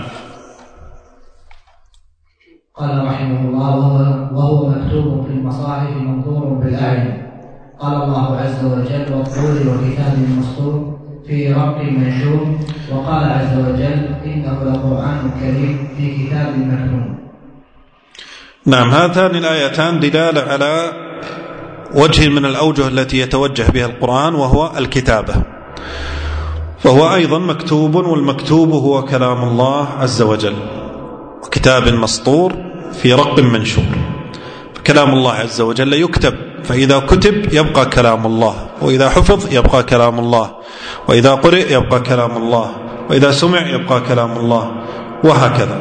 قال رحمه الله: وهو مكتوب في المصاحف منظور بالأعين. قال الله عز وجل: والطور وكتاب مسطور في رق منشور. وقال عز وجل: إنه لقرآن كريم في كتاب مكنون. نعم، هاتان الآيتان دلالة على وجه من الأوجه التي يتوجه بها القرآن، وهو الكتابة، فهو أيضا مكتوب، والمكتوب هو كلام الله عز وجل، وكتاب مسطور في رق منشور. كلام الله عز وجل يكتب، فإذا كتب يبقى كلام الله، وإذا حفظ يبقى كلام الله، وإذا قرئ يبقى كلام الله، وإذا سمع يبقى كلام الله، وهكذا.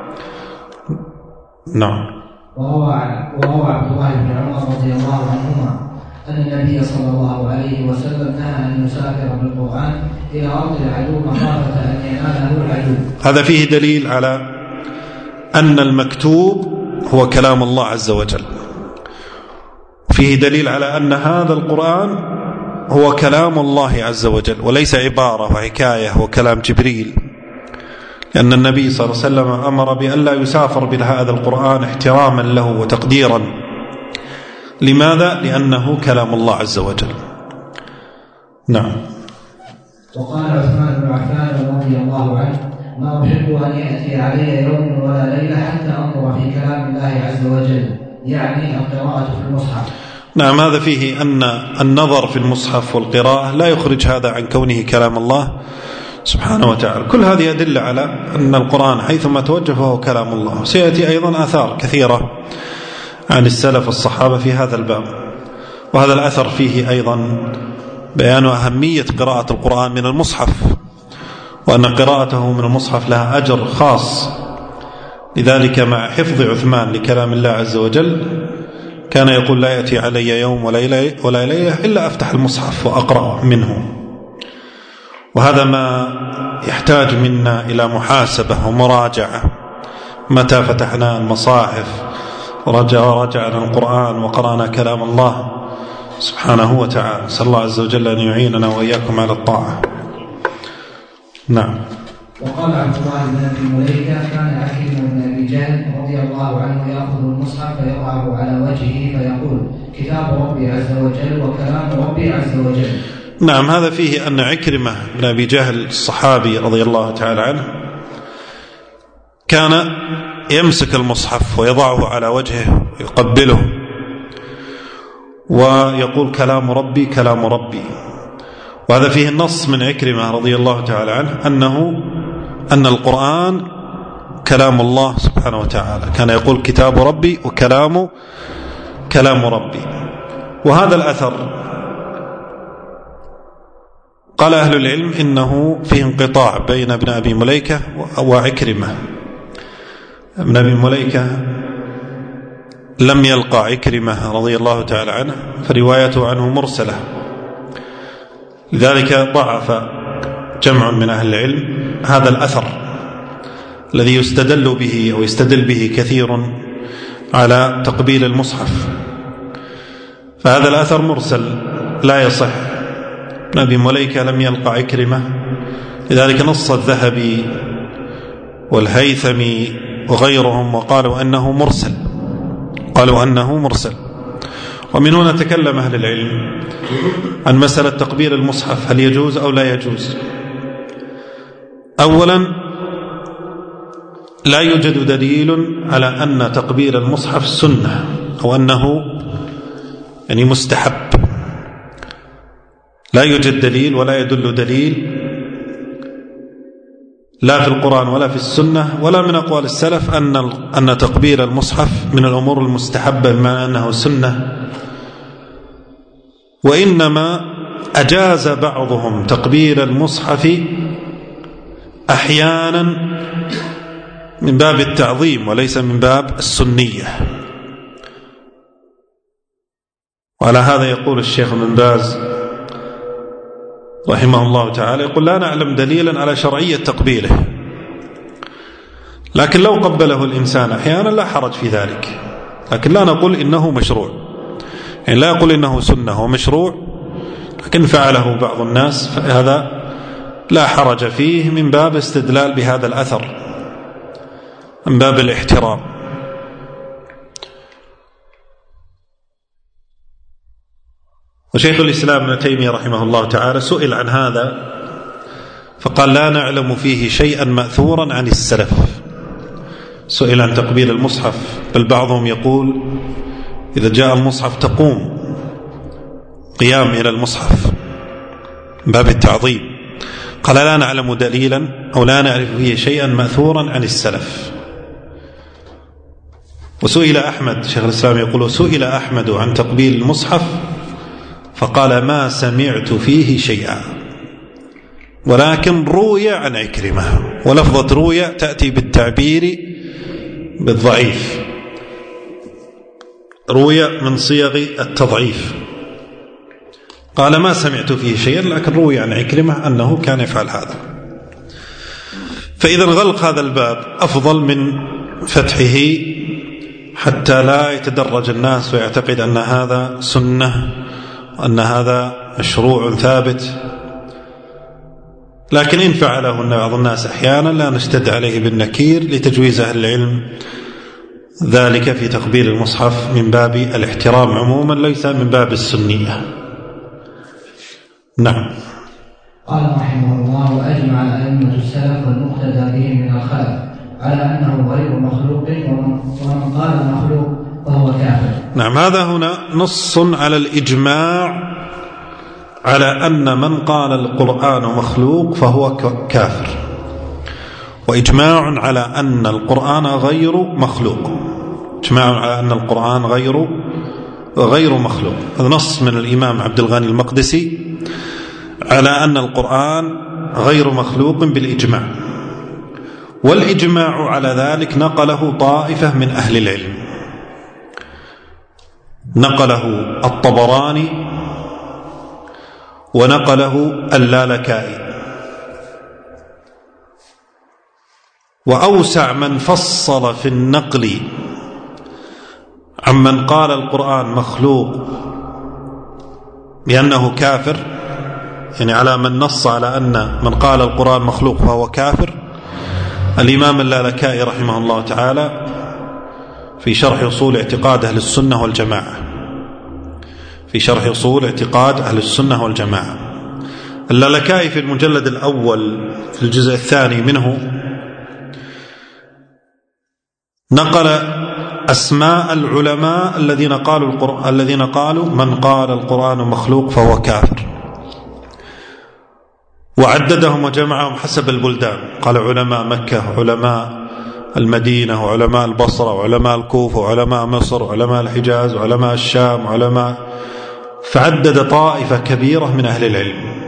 نعم. وهو وهو عبد الله بن عمر رضي الله عنهما أن النبي صلى الله عليه وسلم نهى أن يسافر بالقرآن إلى أرض العدو مخافة أن يناله العدو. هذا فيه دليل على أن المكتوب هو كلام الله عز وجل، فيه دليل على أن هذا القرآن هو كلام الله عز وجل وليس عبارة وحكاية وكلام جبريل، لأن النبي صلى الله عليه وسلم أمر بأن لا يسافر بهذا القرآن احتراما له وتقديرا. لماذا؟ لأنه كلام الله عز وجل. نعم. وقال عثمان بن عفان رضي الله عنه: ما أحب أن يأتي علي يوم ولا ليلة حتى أنظر في كلام الله عز وجل، يعني القراءة في المصحف. نعم، هذا فيه أن النظر في المصحف والقراءة لا يخرج هذا عن كونه كلام الله سبحانه وتعالى. كل هذه أدلة على أن القرآن حيثما توجه فهو كلام الله. سيأتي أيضا آثار كثيرة عن السلف الصحابة في هذا الباب، وهذا الأثر فيه أيضا بيان أهمية قراءة القرآن من المصحف، وأن قراءته من المصحف لها أجر خاص. لذلك مع حفظ عثمان لكلام الله عز وجل كان يقول: لا يأتي علي يوم ولا ليلة إلا أفتح المصحف وأقرأ منه. وهذا ما يحتاج منا إلى محاسبة ومراجعة. متى فتحنا المصاحف ورجعنا القرآن وقرأنا كلام الله سبحانه وتعالى؟ نسأل الله عز وجل أن يعيننا وإياكم على الطاعة. نعم. وقال عبد الله بن أبي مليكة: كان عكرمة بن أبي جهل رضي الله عنه يأخذ المصحف فيضعه على وجهه فيقول: كتاب ربي عز وجل وكلام ربي عز وجل. نعم، هذا فيه أن عكرمة بن أبي جهل الصحابي رضي الله تعالى عنه كان يمسك المصحف ويضعه على وجهه يقبله ويقول: كلام ربي كلام ربي. وهذا فيه النص من عكرمة رضي الله تعالى عنه أنه أن القرآن كلام الله سبحانه وتعالى، كان يقول: كتاب ربي وكلام كلام ربي. وهذا الأثر قال أهل العلم إنه فيه انقطاع بين ابن أبي مليكة وعكرمة. ابن أبي مليكة لم يلقى عكرمة رضي الله تعالى عنه، فروايته عنه مرسلة، لذلك ضعف جمع من أهل العلم هذا الأثر الذي يستدل به أو يستدل به كثير على تقبيل المصحف، فهذا الأثر مرسل لا يصح. ابن أبي مليكة لم يلقى عكرمة، لذلك نص الذهبي والهيثمي وغيرهم وقالوا أنه مرسل، قالوا أنه مرسل. ومن هنا تكلم أهل العلم عن مسألة تقبيل المصحف، هل يجوز أو لا يجوز؟ أولا، لا يوجد دليل على أن تقبيل المصحف سنة أو أنه يعني مستحب، لا يوجد دليل ولا يدل دليل لا في القرآن ولا في السنة ولا من أقوال السلف أن أن تقبيل المصحف من الأمور المستحبة بما أنه سنة، وإنما أجاز بعضهم تقبيل المصحف أحيانا من باب التعظيم وليس من باب السنية. وعلى هذا يقول الشيخ ابن باز رحمه الله تعالى، يقول: لا نعلم دليلا على شرعية تقبيله، لكن لو قبله الإنسان أحيانا لا حرج في ذلك، لكن لا نقول إنه مشروع، يعني لا يقول إنه سنة ومشروع، لكن فعله بعض الناس فهذا لا حرج فيه من باب استدلال بهذا الأثر، من باب الاحترام. وشيخ الإسلام ابن تيمية رحمه الله تعالى سئل عن هذا فقال لا نعلم فيه شيئا مأثورا عن السلف. سئل عن تقبيل المصحف، بل بعضهم يقول إذا جاء المصحف تقوم قيام إلى المصحف باب التعظيم. قال لا نعلم دليلا أو لا نعرف فيه شيئا مأثورا عن السلف. وسئل أحمد، شيخ الإسلام يقول سئل أحمد عن تقبيل المصحف فقال ما سمعت فيه شيئا، ولكن روي عن عكرمة، ولفظة روي تأتي بالتعبير بالضعيف، روي من صيغ التضعيف. قال ما سمعت فيه شيئا، لكن روي عن عكرمة أنه كان يفعل هذا. فإذا غلق هذا الباب أفضل من فتحه حتى لا يتدرج الناس ويعتقد أن هذا سنة وأن هذا مشروع ثابت. لكن إن فعله بعض الناس أحيانا لا نشتد عليه بالنكير لتجويز أهل العلم ذلك في تقبيل المصحف من باب الاحترام عموما، ليس من باب السنية. نعم. قال رحمه الله وأجمع أئمة السلف والمقتدى بهم من الخلف على أنه غير مخلوق، ومن قال مخلوق فهو كافر. نعم، هذا هنا نص على الإجماع على أن من قال القرآن مخلوق فهو كافر، وإجماع على أن القرآن غير مخلوق، إجماع على أن القرآن غير غير مخلوق. هذا نص من الإمام عبد الغني المقدسي على أن القرآن غير مخلوق بالإجماع. والإجماع على ذلك نقله طائفة من أهل العلم، نقله الطبراني ونقله اللالكائي. وأوسع من فصل في النقل عمن قال القرآن مخلوق بأنه كافر، يعني على من نص على أن من قال القرآن مخلوق فهو كافر، الإمام اللالكائي رحمه الله تعالى في شرح أصول اعتقاد أهل السنة والجماعة، في شرح أصول اعتقاد أهل السنة والجماعة. اللالكائي في المجلد الأول في الجزء الثاني منه نقل أسماء العلماء الذين قالوا القرآن الذين قالوا من قال القرآن مخلوق فهو كافر، وعددهم وجمعهم حسب البلدان. قال علماء مكة، علماء المدينة، وعلماء البصرة، وعلماء الكوفة، وعلماء مصر، وعلماء الحجاز، وعلماء الشام، وعلماء، فعدد طائفة كبيرة من أهل العلم.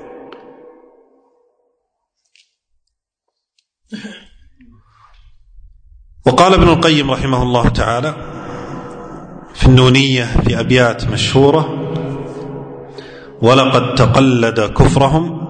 وقال ابن القيم رحمه الله تعالى في النونية في أبيات مشهورة ولقد تقلد كفرهم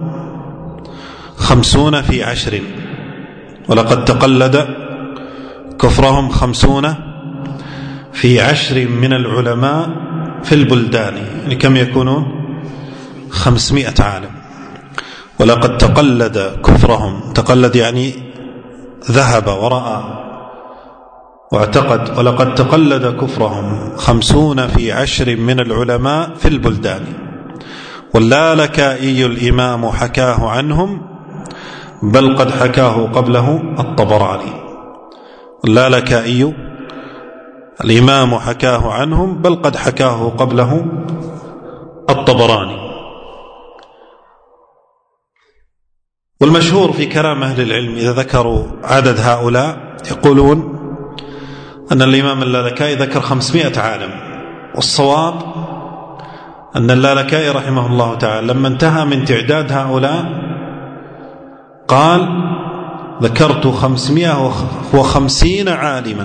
خمسون في عشر، ولقد تقلد كفرهم خمسون في عشر من العلماء في البلدان، يعني كم يكونون؟ خمسمائة عالم. ولقد تقلد كفرهم، تقلد يعني ذهب ورأى واعتقد، ولقد تقلد كفرهم خمسون في عشر من العلماء في البلدان، واللالكائي الإمام حكاه عنهم بل قد حكاه قبله الطبراني. اللالكائي الإمام حكاه عنهم بل قد حكاه قبله الطبراني. والمشهور في كلام أهل العلم إذا ذكروا عدد هؤلاء يقولون أن الإمام اللالكائي ذكر خمسمائة عالم، والصواب أن اللالكائي رحمه الله تعالى لما انتهى من تعداد هؤلاء قال ذكرت خمسمائة وخمسين عالما.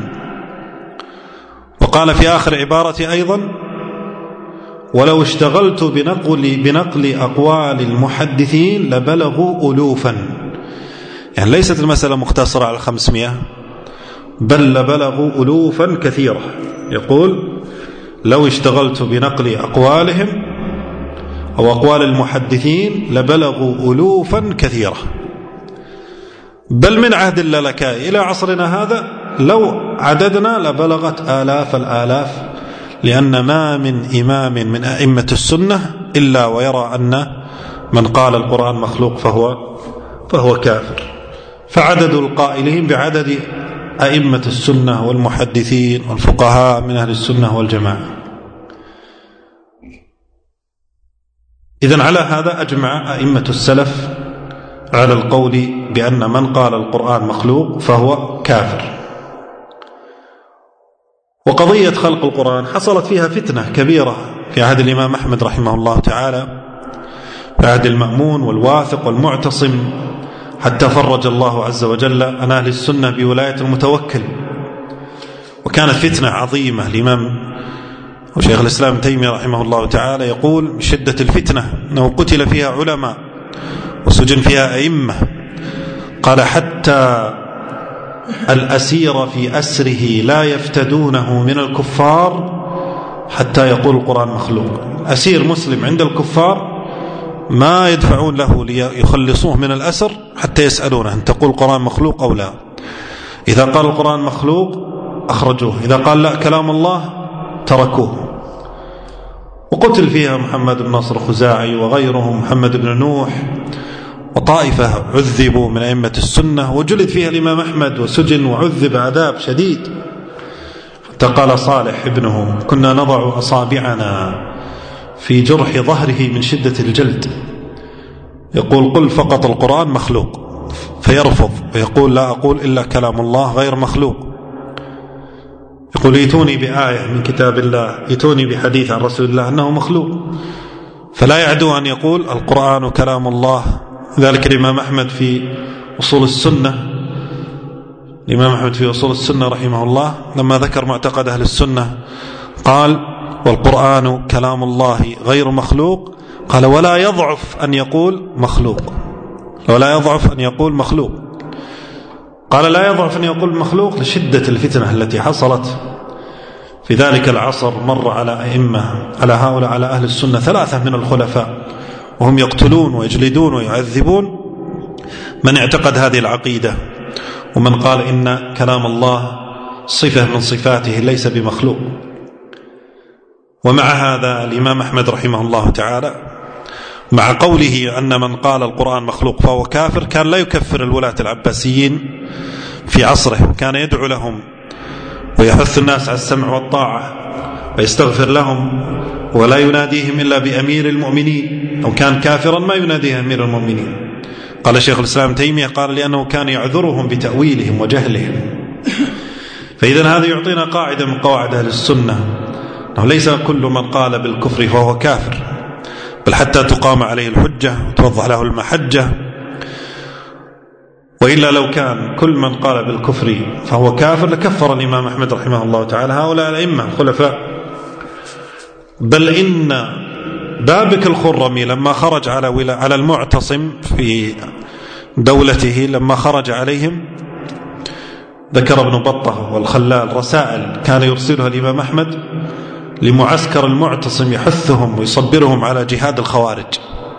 وقال في آخر عبارة أيضا ولو اشتغلت بنقل, بنقل أقوال المحدثين لبلغوا ألوفا، يعني ليست المسألة مختصرة على خمسمائة بل لبلغوا ألوفا كثيرة. يقول لو اشتغلت بنقل أقوالهم أو أقوال المحدثين لبلغوا ألوفا كثيرة، بل من عهد اللالكائي إلى عصرنا هذا لو عددنا لبلغت آلاف الآلاف، لأن ما من إمام من أئمة السنة إلا ويرى أن من قال القرآن مخلوق فهو فهو كافر. فعدد القائلين بعدد أئمة السنة والمحدثين والفقهاء من أهل السنة والجماعة. إذن على هذا أجمع أئمة السلف على القول بأن من قال القرآن مخلوق فهو كافر. وقضية خلق القرآن حصلت فيها فتنة كبيرة في عهد الإمام أحمد رحمه الله تعالى، في عهد المأمون والواثق والمعتصم، حتى فرج الله عز وجل عن أهل السنة بولاية المتوكل. وكانت فتنة عظيمة. الإمام وشيخ الإسلام تيمية رحمه الله تعالى يقول من شدة الفتنة أنه قتل فيها علماء وسجن فيها أئمة، قال حتى الأسير في أسره لا يفتدونه من الكفار حتى يقول القرآن مخلوق. أسير مسلم عند الكفار ما يدفعون له ليخلصوه من الأسر حتى يسألونه أن تقول القرآن مخلوق أو لا. إذا قال القرآن مخلوق أخرجوه، إذا قال لا كلام الله تركوه. وقتل فيها محمد بن نصر الخزاعي وغيرهم، محمد بن نوح، وطائفة عذبوا من أئمة السنة، وجلد فيها الإمام أحمد وسجن وعذب عذاب شديد، حتى قال صالح ابنه كنا نضع أصابعنا في جرح ظهره من شدة الجلد، يقول قل فقط القرآن مخلوق، فيرفض ويقول لا أقول إلا كلام الله غير مخلوق. يقول ائتوني بآية من كتاب الله، ائتوني بحديث عن رسول الله أنه مخلوق، فلا يعدو أن يقول القرآن كلام الله. ذلك الإمام أحمد في أصول السنة، الإمام أحمد في أصول السنة رحمه الله لما ذكر معتقد أهل السنة قال والقرآن كلام الله غير مخلوق، قال ولا يضعف أن يقول مخلوق، ولا يضعف أن يقول مخلوق. قال لا يضعف أن يقول مخلوق لشدة الفتنة التي حصلت في ذلك العصر. مر على أئمة على هؤلاء على أهل السنة ثلاثة من الخلفاء وهم يقتلون ويجلدون ويعذبون من اعتقد هذه العقيدة، ومن قال إن كلام الله صفة من صفاته ليس بمخلوق. ومع هذا الإمام أحمد رحمه الله تعالى مع قوله أن من قال القرآن مخلوق فهو كافر كان لا يكفر الولاة العباسيين في عصره، كان يدعو لهم ويحث الناس على السمع والطاعة ويستغفر لهم، ولا يناديهم إلا بأمير المؤمنين، أو كان كافرا ما يناديه أمير المؤمنين. قال شيخ الإسلام تيمية قال لأنه كان يعذرهم بتأويلهم وجهلهم. فإذا هذا يعطينا قاعدة من قواعد أهل السنة أنه ليس كل من قال بالكفر فهو كافر، بل حتى تقام عليه الحجة وتوضح له المحجة. وإلا لو كان كل من قال بالكفر فهو كافر لكفر الإمام أحمد رحمه الله تعالى هؤلاء الأئمة الخلفاء. بل إن بابك الخرمي لما خرج على على المعتصم في دولته، لما خرج عليهم ذكر ابن بطة والخلال رسائل كان يرسلها الإمام أحمد لمعسكر المعتصم يحثهم ويصبرهم على جهاد الخوارج.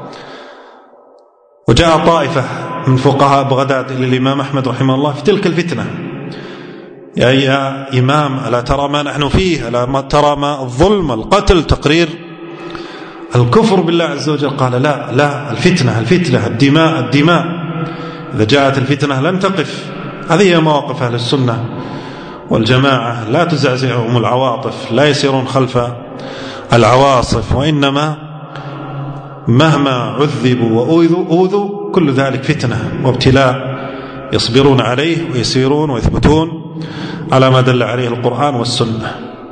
وجاء طائفة من فقهاء بغداد إلى الإمام أحمد رحمه الله في تلك الفتنة، يا, يا إمام ألا ترى ما نحن فيه، ألا ما ترى ما الظلم القتل تقرير الكفر بالله عز وجل؟ قال لا لا الفتنة الفتنة الدماء الدماء، إذا جاءت الفتنة لن تقف. هذه هي مواقف أهل السنة والجماعة، لا تزعزعهم العواطف، لا يسيرون خلف العواصف، وإنما مهما عذبوا وأوذوا كل ذلك فتنة وابتلاء يصبرون عليه ويسيرون ويثبتون على ما دل عليه القرآن والسنة.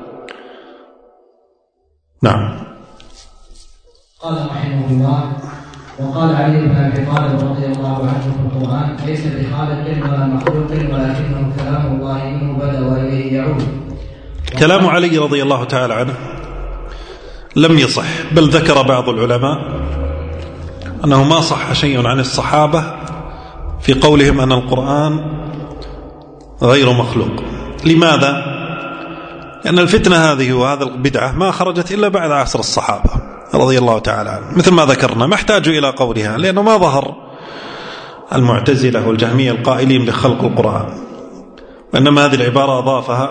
نعم. قال رحمه الله وقال علي بن أبي طالب رضي الله عنه في القرآن ليس بخالق ولا مخلوق ولكنه كلام الله منه بدأ وإليه يعود. كلام علي رضي الله تعالى عنه لم يصح، بل ذكر بعض العلماء أنه ما صح شيء عن الصحابة في قولهم أن القرآن غير مخلوق. لماذا؟ لأن الفتنة هذه وهذا البدعة ما خرجت إلا بعد عصر الصحابة. رضي الله تعالى عنه، مثل ما ذكرنا ما احتاجوا إلى قولها، لأنه ما ظهر المعتزلة والجهمية القائلين بخلق القرآن، وإنما هذه العبارة أضافها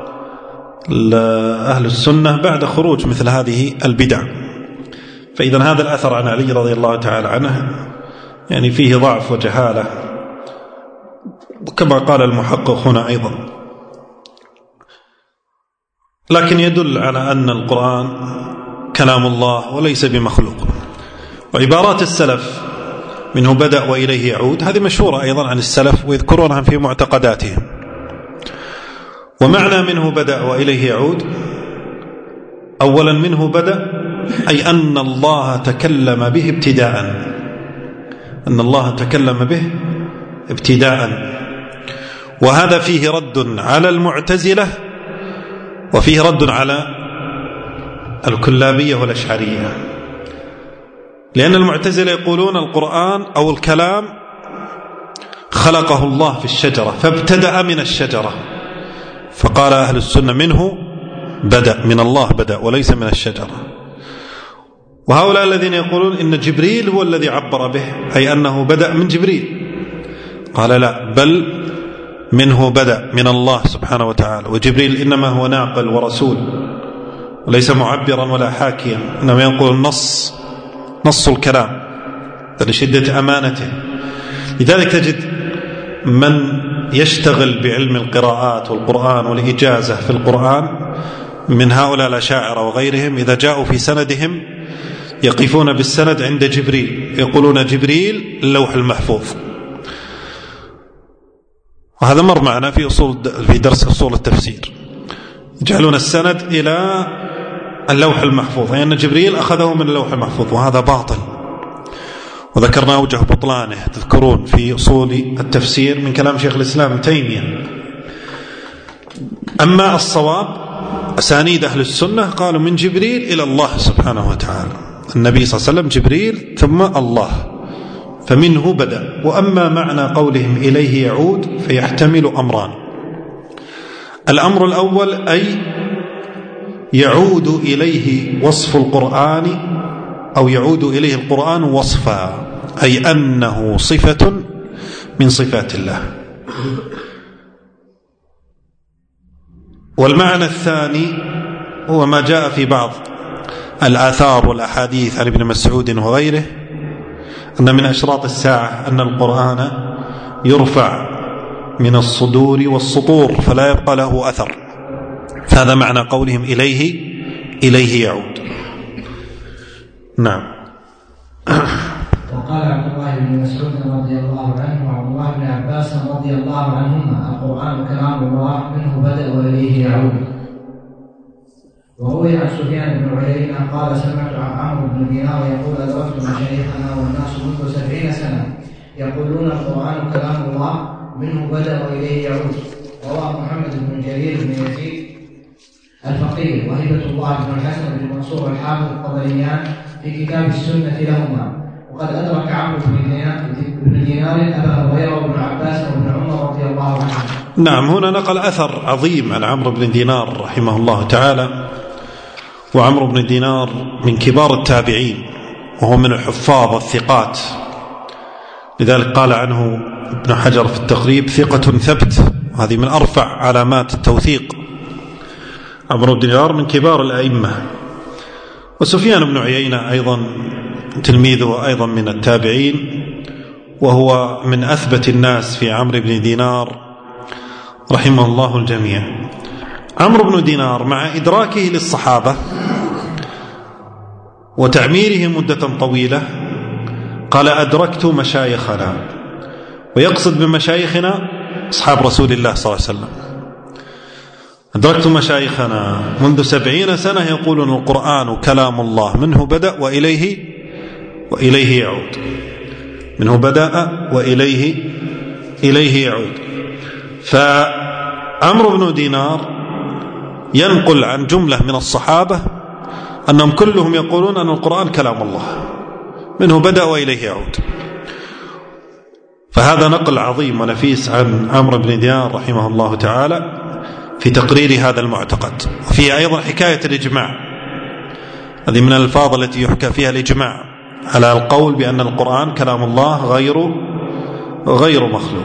لأهل السنة بعد خروج مثل هذه البدع. فإذا هذا الأثر عن علي رضي الله تعالى عنه يعني فيه ضعف وجهالة، كما قال المحقق هنا أيضا، لكن يدل على أن القرآن كلام الله وليس بمخلوق. وعبارات السلف منه بدأ وإليه يعود هذه مشهورة أيضا عن السلف ويذكرونها في معتقداتهم. ومعنى منه بدأ وإليه يعود، أولا منه بدأ أي أن الله تكلم به ابتداء، أن الله تكلم به ابتداء، وهذا فيه رد على المعتزلة وفيه رد على الكلابية والأشعرية، لأن المعتزلة يقولون القرآن أو الكلام خلقه الله في الشجرة فابتدأ من الشجرة، فقال أهل السنة منه بدأ، من الله بدأ وليس من الشجرة. وهؤلاء الذين يقولون إن جبريل هو الذي عبر به أي أنه بدأ من جبريل، قال لا، بل منه بدأ من الله سبحانه وتعالى، وجبريل إنما هو ناقل ورسول وليس معبرا ولا حاكيا، إنما ينقل النص، نص الكلام لشدة أمانته. لذلك تجد من يشتغل بعلم القراءات والقرآن والإجازة في القرآن من هؤلاء الأشاعرة وغيرهم، إذا جاءوا في سندهم يقفون بالسند عند جبريل، يقولون جبريل اللوح المحفوظ. وهذا مر معنا في أصول في درس أصول التفسير، يجعلون السند إلى اللوح المحفوظ، أي أن جبريل أخذه من اللوح المحفوظ، وهذا باطل، وذكرنا أوجه بطلانه تذكرون في أصول التفسير من كلام شيخ الإسلام ابن تيمية. أما الصواب أسانيد أهل السنة قالوا من جبريل إلى الله سبحانه وتعالى، النبي صلى الله عليه وسلم جبريل ثم الله، فمنه بدأ. وأما معنى قولهم إليه يعود فيحتمل أمران، الأمر الأول أي يعود إليه وصف القرآن، أو يعود إليه القرآن وصفا، أي أنه صفة من صفات الله. والمعنى الثاني هو ما جاء في بعض الآثار والأحاديث عن ابن مسعود وغيره، أن من أشراط الساعة أن القرآن يرفع من الصدور والسطور فلا يبقى له أثر، فهذا معنى قولهم إليه إليه يعود. نعم. وقال عبد الله بن مسعود رضي الله عنه وعبد الله بن عباس رضي الله عنهما القرآن كلام الله منه بدأ وإليه يعود. وروي عن سفيان بن عيينة قال سمعت عمرو بن دينار يقول أدركت مشايخنا والناس منذ سبعين سنة يقولون القرآن كلام الله منه بدأ وإليه يعود. رواه محمد بن جرير بن يزيد الفقيه وهبة الله بن الحسن بن منصور الحافظ الطبريان في كتاب السنة لهما. وقد أدرك عمرو بن دينار أبا هريرة وابن عباس وابن عمر رضي الله عنهم. نعم، هنا نقل أثر عظيم عن عمرو بن دينار رحمه الله تعالى. وعمرو بن دينار من كبار التابعين، وهو من الحفاظ الثقات، لذلك قال عنه ابن حجر في التقريب ثقة ثبت، هذه من أرفع علامات التوثيق. عمرو بن دينار من كبار الأئمة. وسفيان بن عيينة أيضا تلميذه أيضا من التابعين، وهو من أثبت الناس في عمرو بن دينار رحمه الله الجميع. عمرو بن دينار مع إدراكه للصحابة وتعميره مدة طويلة قال أدركت مشايخنا، ويقصد بمشايخنا أصحاب رسول الله صلى الله عليه وسلم. أدركت مشايخنا منذ سبعين سنة يقولون القرآن كلام الله منه بدأ وإليه وإليه يعود، منه بدأ وإليه إليه يعود. فعمرو بن دينار ينقل عن جملة من الصحابة أنهم كلهم يقولون أن القرآن كلام الله منه بدأ وإليه يعود. فهذا نقل عظيم ونفيس عن عمرو بن دينار رحمه الله تعالى في تقرير هذا المعتقد. وفيه أيضا حكاية الإجماع هذه من الألفاظ التي يحكى فيها الإجماع على القول بأن القرآن كلام الله غير غير مخلوق.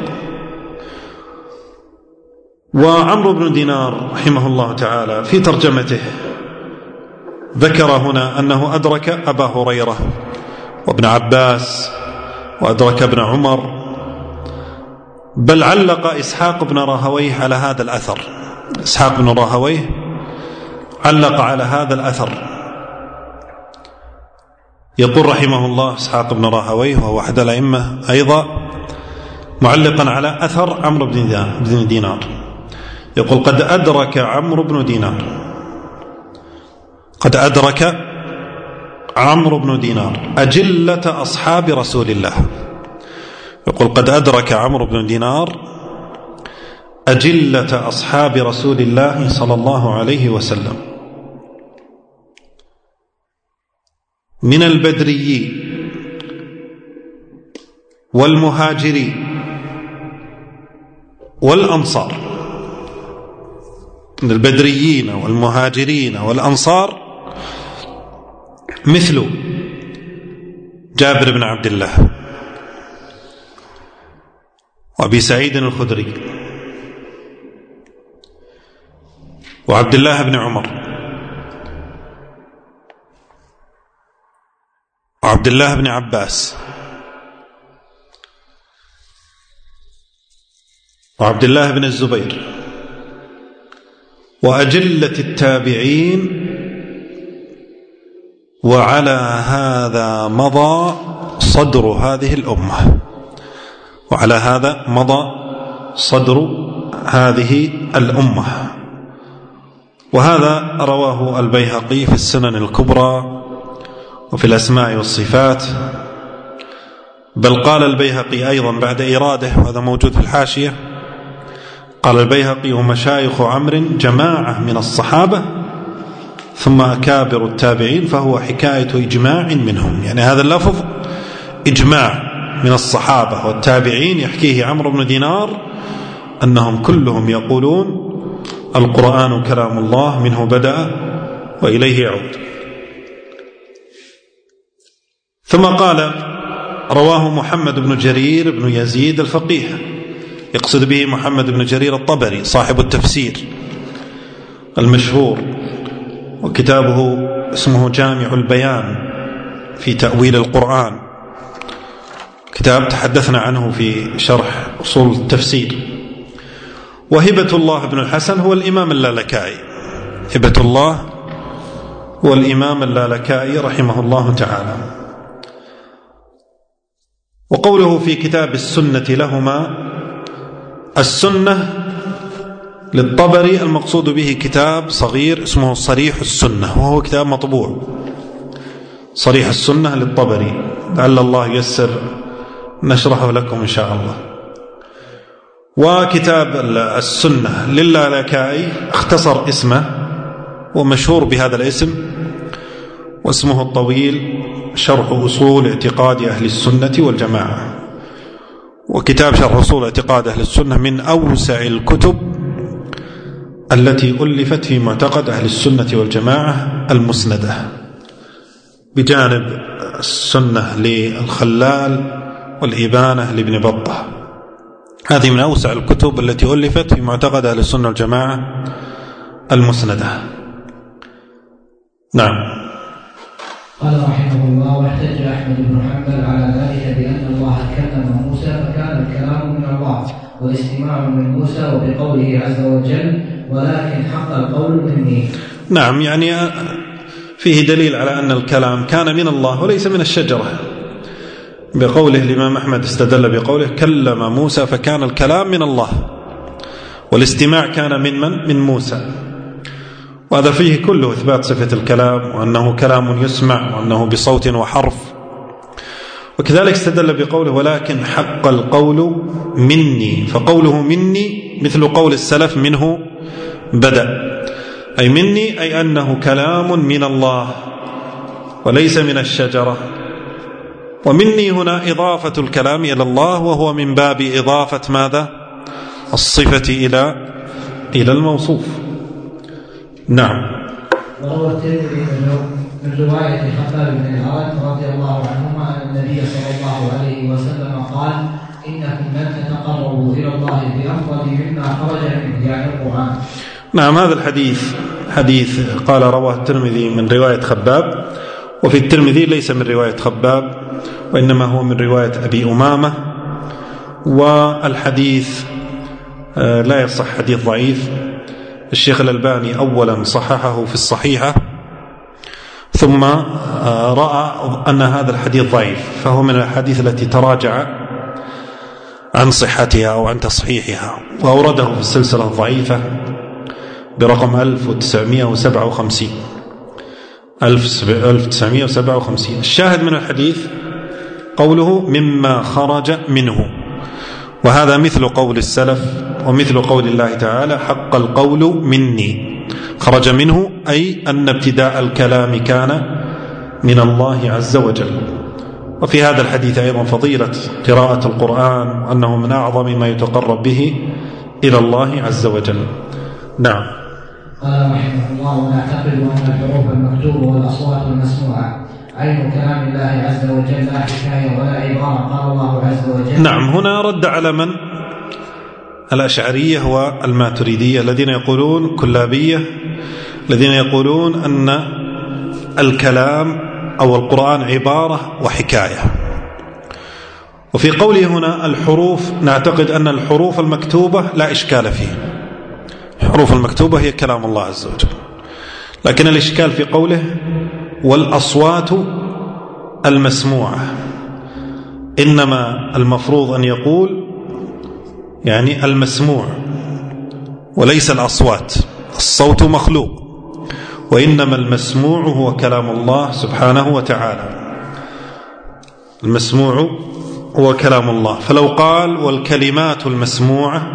وعمرو بن دينار رحمه الله تعالى في ترجمته ذكر هنا أنه أدرك أبا هريرة وابن عباس وأدرك ابن عمر، بل علق إسحاق بن راهويه على هذا الأثر. إسحاق بن راهويه علق على هذا الأثر، يقول رحمه الله إسحاق بن راهويه وهو أحد الأئمة أيضا، معلقا على أثر عمرو بن دينار، يقول قد أدرك عمرو بن دينار قد أدرك عمرو بن دينار أجلة أصحاب رسول الله. يقول قد أدرك عمرو بن دينار أجلة أصحاب رسول الله صلى الله عليه وسلم من البدريين والمهاجرين والأنصار. من البدريين والمهاجرين والأنصار مثل جابر بن عبد الله وأبي سعيد الخدري وعبد الله بن عمر وعبد الله بن عباس وعبد الله بن الزبير وأجلة التابعين. وعلى هذا مضى صدر هذه الأمة وعلى هذا مضى صدر هذه الأمة. وهذا رواه البيهقي في السنن الكبرى وفي الأسماء والصفات، بل قال البيهقي أيضا بعد إراده، وهذا موجود في الحاشية، قال البيهقي ومشايخ عمرو جماعة من الصحابة ثم أكابر التابعين، فهو حكاية إجماع منهم. يعني هذا اللفظ إجماع من الصحابة والتابعين يحكيه عمرو بن دينار أنهم كلهم يقولون القرآن كلام الله منه بدأ وإليه يعود. ثم قال رواه محمد بن جرير بن يزيد الفقيه، يقصد به محمد بن جرير الطبري صاحب التفسير المشهور، وكتابه اسمه جامع البيان في تأويل القرآن، كتاب تحدثنا عنه في شرح أصول التفسير. وهبة الله بن الحسن هو الإمام اللالكائي، هبة الله هو الإمام اللالكائي رحمه الله تعالى. وقوله في كتاب السنة لهما، السنة للطبري المقصود به كتاب صغير اسمه صريح السنة، وهو كتاب مطبوع، صريح السنة للطبري، لعل الله ييسر نشرحه لكم إن شاء الله. وكتاب السنة للالكائي اختصر اسمه ومشهور بهذا الاسم، واسمه الطويل شرح أصول اعتقاد أهل السنة والجماعة. وكتاب شرح أصول اعتقاد أهل السنة من أوسع الكتب التي ألفت في معتقد أهل السنة والجماعة المسندة، بجانب السنة للخلال والإبانة لابن بطة. هذه من أوسع الكتب التي ألفت في معتقد أهل السنة والجماعة المسندة. نعم. قال رحمه الله: واحتج أحمد بن حنبل على ذلك بأن الله كلم موسى فكان الكلام من الله والاستماع من موسى، وبقوله عز وجل: ولكن حق القول مني. نعم، يعني فيه دليل على أن الكلام كان من الله وليس من الشجرة، بقوله الإمام أحمد استدل بقوله كلم موسى فكان الكلام من الله، والاستماع كان من من؟ من موسى. وهذا فيه كله إثبات صفة الكلام، وأنه كلام يسمع، وأنه بصوت وحرف. وكذلك استدل بقوله ولكن حق القول مني، فقوله مني مثل قول السلف منه بدأ، أي مني أي أنه كلام من الله وليس من الشجرة. ومني هنا إضافة الكلام إلى الله، وهو من باب إضافة ماذا؟ الصفة إلى إلى الموصوف. نعم. وروى الترمذي من رواية خباب بن الأرد رضي الله عنهما أن النبي صلى الله عليه وسلم قال: إنكم لن تتقربوا إلى الله بأفضل مما خرج منه، يعني القرآن. نعم، هذا الحديث حديث قال رواه الترمذي من رواية خباب، وفي الترمذي ليس من رواية خباب وإنما هو من رواية أبي أمامة، والحديث لا يصح، حديث ضعيف. الشيخ الألباني أولا صححه في الصحيحة، ثم رأى أن هذا الحديث ضعيف، فهو من الحديث التي تراجع عن صحتها أو عن تصحيحها، وأورده في السلسلة الضعيفة برقم ألف وتسعمائة وسبعة وخمسين ألف وتسعمائة وسبعة وخمسين. الشاهد من الحديث قوله مما خرج منه، وهذا مثل قول السلف ومثل قول الله تعالى: حق القول مني. خرج منه أي أن ابتداء الكلام كان من الله عز وجل. وفي هذا الحديث أيضا فضيلة قراءة القرآن، وأنه من أعظم ما يتقرب به إلى الله عز وجل. نعم. قال رحمه الله: ونعتقد أن الحروف المكتوبة والأصوات المسموعة عين كلام الله عز وجل، لا حكاية ولا عبارة. قال الله عز وجل. نعم، هنا رد على من؟ الأشعرية والماتريدية الذين يقولون كلابية، الذين يقولون أن الكلام أو القرآن عبارة وحكاية. وفي قوله هنا الحروف، نعتقد أن الحروف المكتوبة لا إشكال فيه، الحروف المكتوبة هي كلام الله عز وجل، لكن الإشكال في قوله والأصوات المسموعة. إنما المفروض أن يقول يعني المسموع وليس الأصوات، الصوت مخلوق، وإنما المسموع هو كلام الله سبحانه وتعالى، المسموع هو كلام الله. فلو قال والكلمات المسموعة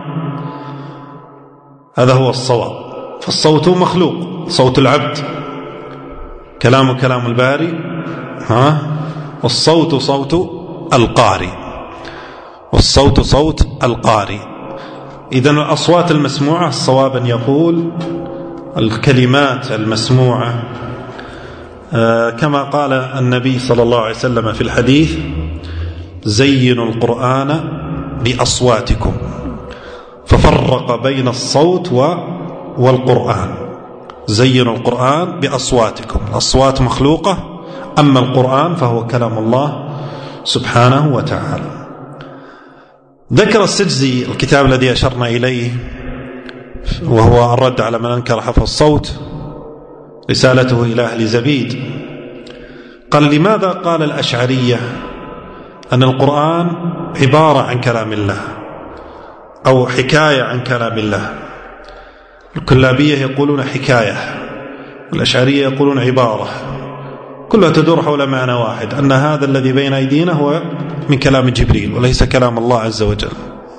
هذا هو الصواب، فالصوت مخلوق، صوت العبد، كلام كلام الباري، ها، والصوت صوت القارئ، والصوت صوت القارئ. إذن الأصوات المسموعة الصواب أن يقول الكلمات المسموعة، آه كما قال النبي صلى الله عليه وسلم في الحديث: زينوا القرآن بأصواتكم، ففرق بين الصوت والقرآن. زينوا القرآن بأصواتكم، الأصوات مخلوقة، أما القرآن فهو كلام الله سبحانه وتعالى. ذكر السجزي الكتاب الذي أشرنا إليه وهو الرد على من أنكر حفظ الصوت، رسالته إلى أهل زبيد، قال: لماذا قال الأشعرية أن القرآن عبارة عن كلام الله أو حكاية عن كلام الله؟ الكلابية يقولون حكاية، والأشعرية يقولون عبارة، كلها تدور حول معنى واحد، أن هذا الذي بين أيدينا هو من كلام جبريل وليس كلام الله عز وجل.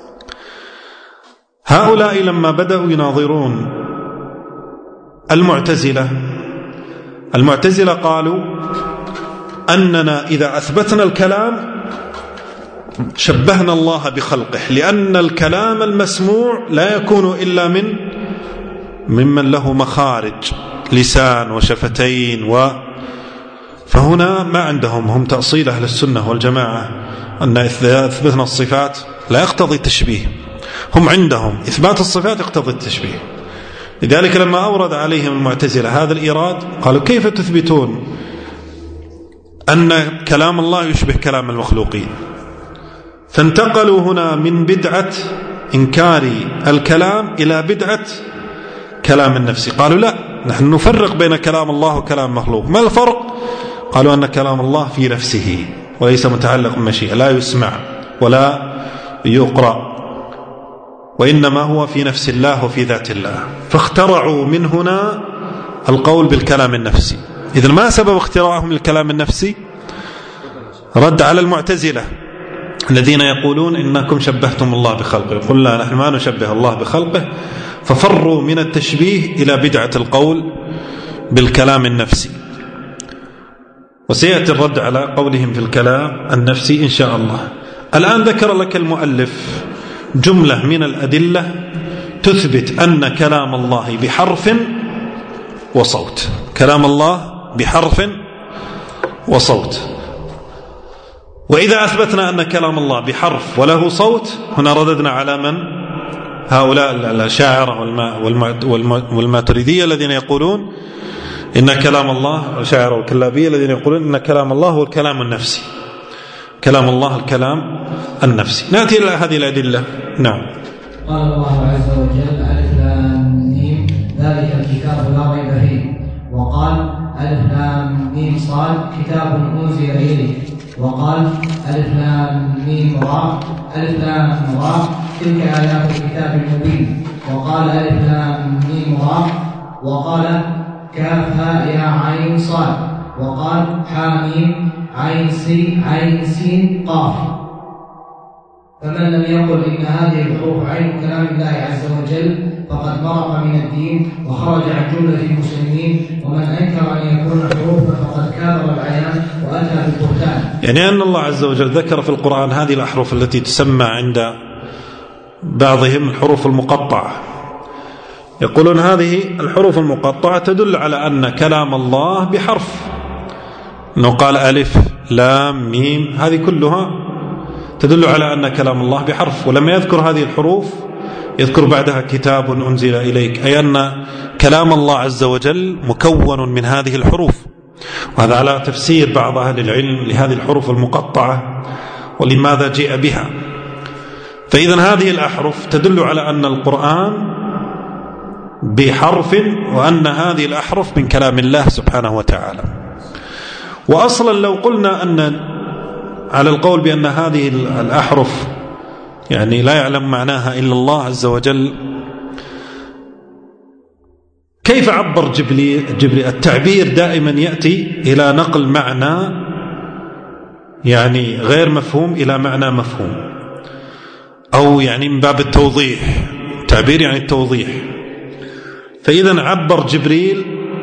هؤلاء لما بدأوا يناظرون المعتزلة، المعتزلة قالوا أننا إذا أثبتنا الكلام شبهنا الله بخلقه، لأن الكلام المسموع لا يكون إلا من ممن له مخارج، لسان وشفتين و فهنا ما عندهم، هم تأصيل أهل السنة والجماعة أن إذا أثبتنا الصفات لا يقتضي التشبيه، هم عندهم إثبات الصفات يقتضي التشبيه. لذلك لما أورد عليهم المعتزلة هذا الإيراد قالوا: كيف تثبتون أن كلام الله يشبه كلام المخلوقين؟ فانتقلوا هنا من بدعة إنكار الكلام إلى بدعة كلام النفس. قالوا: لا، نحن نفرق بين كلام الله وكلام مخلوق. ما الفرق؟ قالوا أن كلام الله في نفسه وليس متعلق بالمشيئة، لا يسمع ولا يقرأ، وإنما هو في نفس الله وفي ذات الله. فاخترعوا من هنا القول بالكلام النفسي. إذن ما سبب اختراعهم للكلام النفسي؟ رد على المعتزلة الذين يقولون إنكم شبهتم الله بخلقه. يقول: لا، نحن ما نشبه الله بخلقه. ففروا من التشبيه إلى بدعة القول بالكلام النفسي. وسيأتي الرد على قولهم في الكلام النفسي إن شاء الله. الآن ذكر لك المؤلف جملة من الأدلة تثبت أن كلام الله بحرف وصوت، كلام الله بحرف وصوت. وإذا أثبتنا أن كلام الله بحرف وله صوت، هنا رددنا على من؟ هؤلاء الأشاعرة والماتريدية الذين يقولون إن كلام الله، الأشاعرة والكلابية الذين يقولون إن كلام الله هو الكلام النفسي، كلام الله الكلام النفسي. نأتي إلى هذه الأدلة. نعم. قال الله عز وجل: ألف لام ميم ذلك الكتاب لا ريب فيه. وقال: ألف لام ميم صاد كتاب أنزل إليك. وقال: ألف لام ميم را ألف لام را تلك آيات الكتاب المبين. وقال: ألف لام ميم را. وقال: كافها يا عين صاد. وقال: حاميم عين سين عين سين قاف. فمن لم يقل إن هذه الحروف عين كلام الله عز وجل فقد مرق من الدين وخرج عن جملة المسلمين. ومن أنكر أن يكون حروفا فقد كابر العيان وأتى بالبهتان. يعني أن الله عز وجل ذكر في القرآن هذه الأحرف التي تسمى عند بعضهم الحروف المقطعة، يقولون هذه الحروف المقطعة تدل على أن كلام الله بحرف، أنه قال ألف لام ميم، هذه كلها تدل على أن كلام الله بحرف. ولما يذكر هذه الحروف يذكر بعدها كتاب أنزل إليك، أي أن كلام الله عز وجل مكون من هذه الحروف. وهذا على تفسير بعض أهل العلم لهذه الحروف المقطعة ولماذا جاء بها. فإذن هذه الأحرف تدل على أن القرآن بحرف، وأن هذه الأحرف من كلام الله سبحانه وتعالى. وأصلا لو قلنا أن على القول بأن هذه الأحرف يعني لا يعلم معناها إلا الله عز وجل، كيف عبر جبريل؟ جبريل التعبير دائما يأتي إلى نقل معنى يعني غير مفهوم إلى معنى مفهوم، أو يعني من باب التوضيح، تعبير يعني التوضيح. فإذا عبر جبريل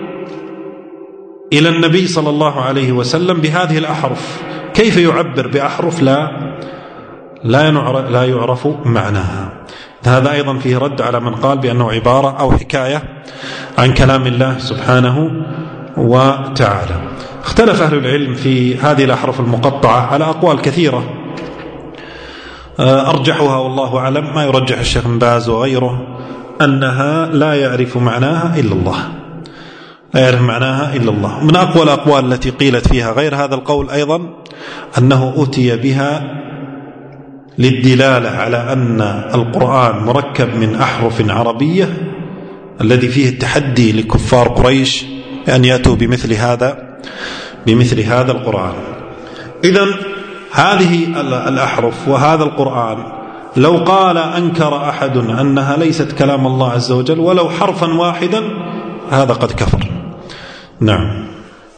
إلى النبي صلى الله عليه وسلم بهذه الأحرف، كيف يعبر بأحرف لا لا لا يعرف معناها؟ هذا أيضا فيه رد على من قال بأنه عبارة أو حكاية عن كلام الله سبحانه وتعالى. اختلف أهل العلم في هذه الأحرف المقطعة على أقوال كثيرة، أرجحها والله أعلم ما يرجح الشيخ بن باز وغيره، أنها لا يعرف معناها إلا الله، لا يعرف معناها إلا الله. من أقوى الأقوال التي قيلت فيها غير هذا القول أيضا أنه أتي بها للدلالة على أن القرآن مركب من أحرف عربية، الذي فيه التحدي لكفار قريش أن يأتوا بمثل هذا بمثل هذا القرآن. إذن هذه الأحرف وهذا القرآن لو قال أنكر أحد أنها ليست كلام الله عز وجل ولو حرفا واحدا، هذا قد كفر. نعم.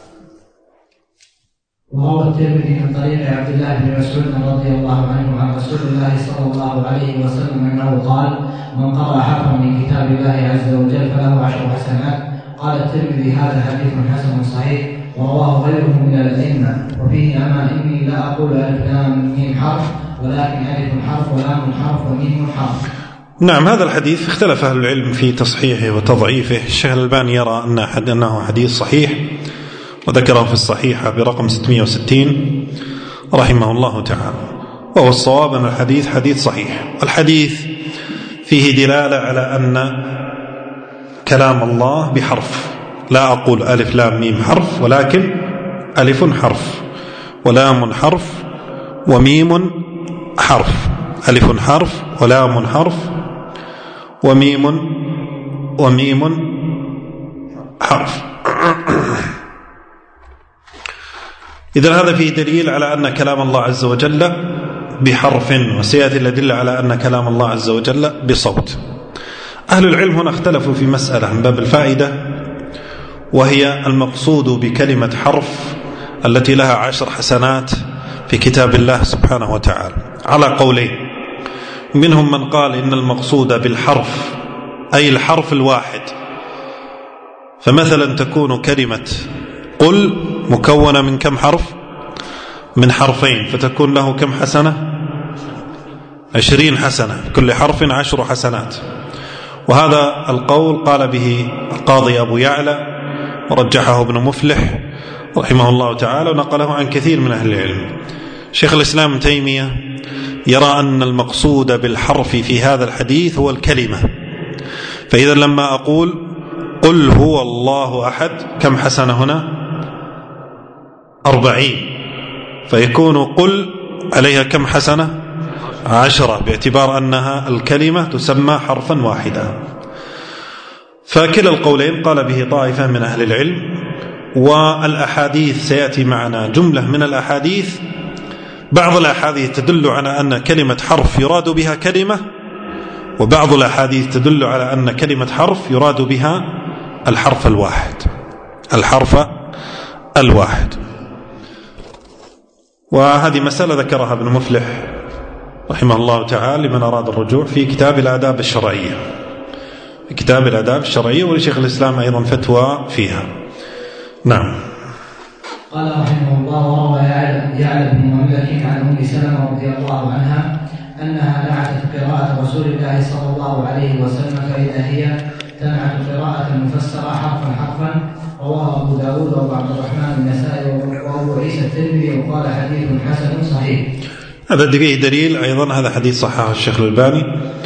وروى الترمذي من طريق عبد الله بن مسعود رضي الله عنه عن رسول الله صلى الله عليه وسلم أنه قال: من قرأ حرفا من كتاب الله عز وجل فله عشر حسنات. قال الترمذي: هذا حديث حسن صحيح، ورواه غيره من الأئمة. وفيه: أما إني لا أقول ألف لام ميم حرف، ولكن ألف حرف ولام حرف وميم حرف. نعم. هذا الحديث اختلف أهل العلم في تصحيحه وتضعيفه. الشيخ الألباني يرى أنه حديث صحيح، وذكره في الصحيحة برقم ستمائة وستين رحمه الله تعالى، وهو الصواب أن الحديث حديث صحيح. الحديث فيه دلالة على أن كلام الله بحرف، لا أقول ألف لام ميم حرف، ولكن ألف حرف ولام حرف وميم حرف، ألف حرف ولام حرف وميم وميم حرف. إذن هذا فيه دليل على أن كلام الله عز وجل بحرف، وسيأتي الأدلة على أن كلام الله عز وجل بصوت. أهل العلم هنا اختلفوا في مسألة من باب الفائدة، وهي المقصود بكلمة حرف التي لها عشر حسنات في كتاب الله سبحانه وتعالى، على قولين. منهم من قال إن المقصود بالحرف أي الحرف الواحد، فمثلا تكون كلمة قل مكونة من كم حرف؟ من حرفين، فتكون له كم حسنة؟ عشرين حسنة، كل حرف عشر حسنات. وهذا القول قال به القاضي أبو يعلى ورجحه ابن مفلح رحمه الله تعالى ونقله عن كثير من أهل العلم. شيخ الإسلام ابن تيمية يرى أن المقصود بالحرف في هذا الحديث هو الكلمة. فإذا لما أقول قل هو الله أحد كم حسنة هنا؟ أربعين، فيكون قل عليها كم حسنة؟ عشرة، باعتبار أنها الكلمة تسمى حرفا واحدا. فكلا القولين قال به طائفة من أهل العلم. والأحاديث سيأتي معنا جملة من الأحاديث، بعض الأحاديث تدل على أن كلمة حرف يراد بها كلمة، وبعض الأحاديث تدل على أن كلمة حرف يراد بها الحرف الواحد الحرف الواحد وهذه مسألة ذكرها ابن مفلح رحمه الله تعالى لمن أراد الرجوع في كتاب الآداب الشرعية في كتاب الآداب الشرعية ولشيخ الإسلام أيضا فتوى فيها. نعم. قال رحمه الله: وروى يعلى بن مملك عن أم سلمة رضي الله عنها أنها نعتت قراءة رسول الله صلى الله عليه وسلم فإذا هي تنعت قراءة مفسرة حرفا حرفا. رواه أبو داود وأبو عبد الرحمن النسائي وأبو عيسى الترمذي وقال حديث حسن صحيح. هذا فيه دليل أيضا، هذا حديث صححه الشيخ الألباني،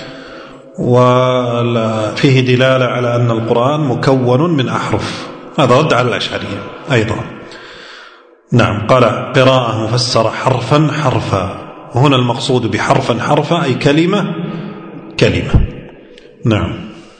وفيه دلالة على أن القرآن مكون من أحرف. هذا رد على الأشعرية أيضا. نعم. قال قراءة مفسرة حرفا حرفا، وهنا المقصود بحرفا حرفا أي كلمة كلمة. نعم.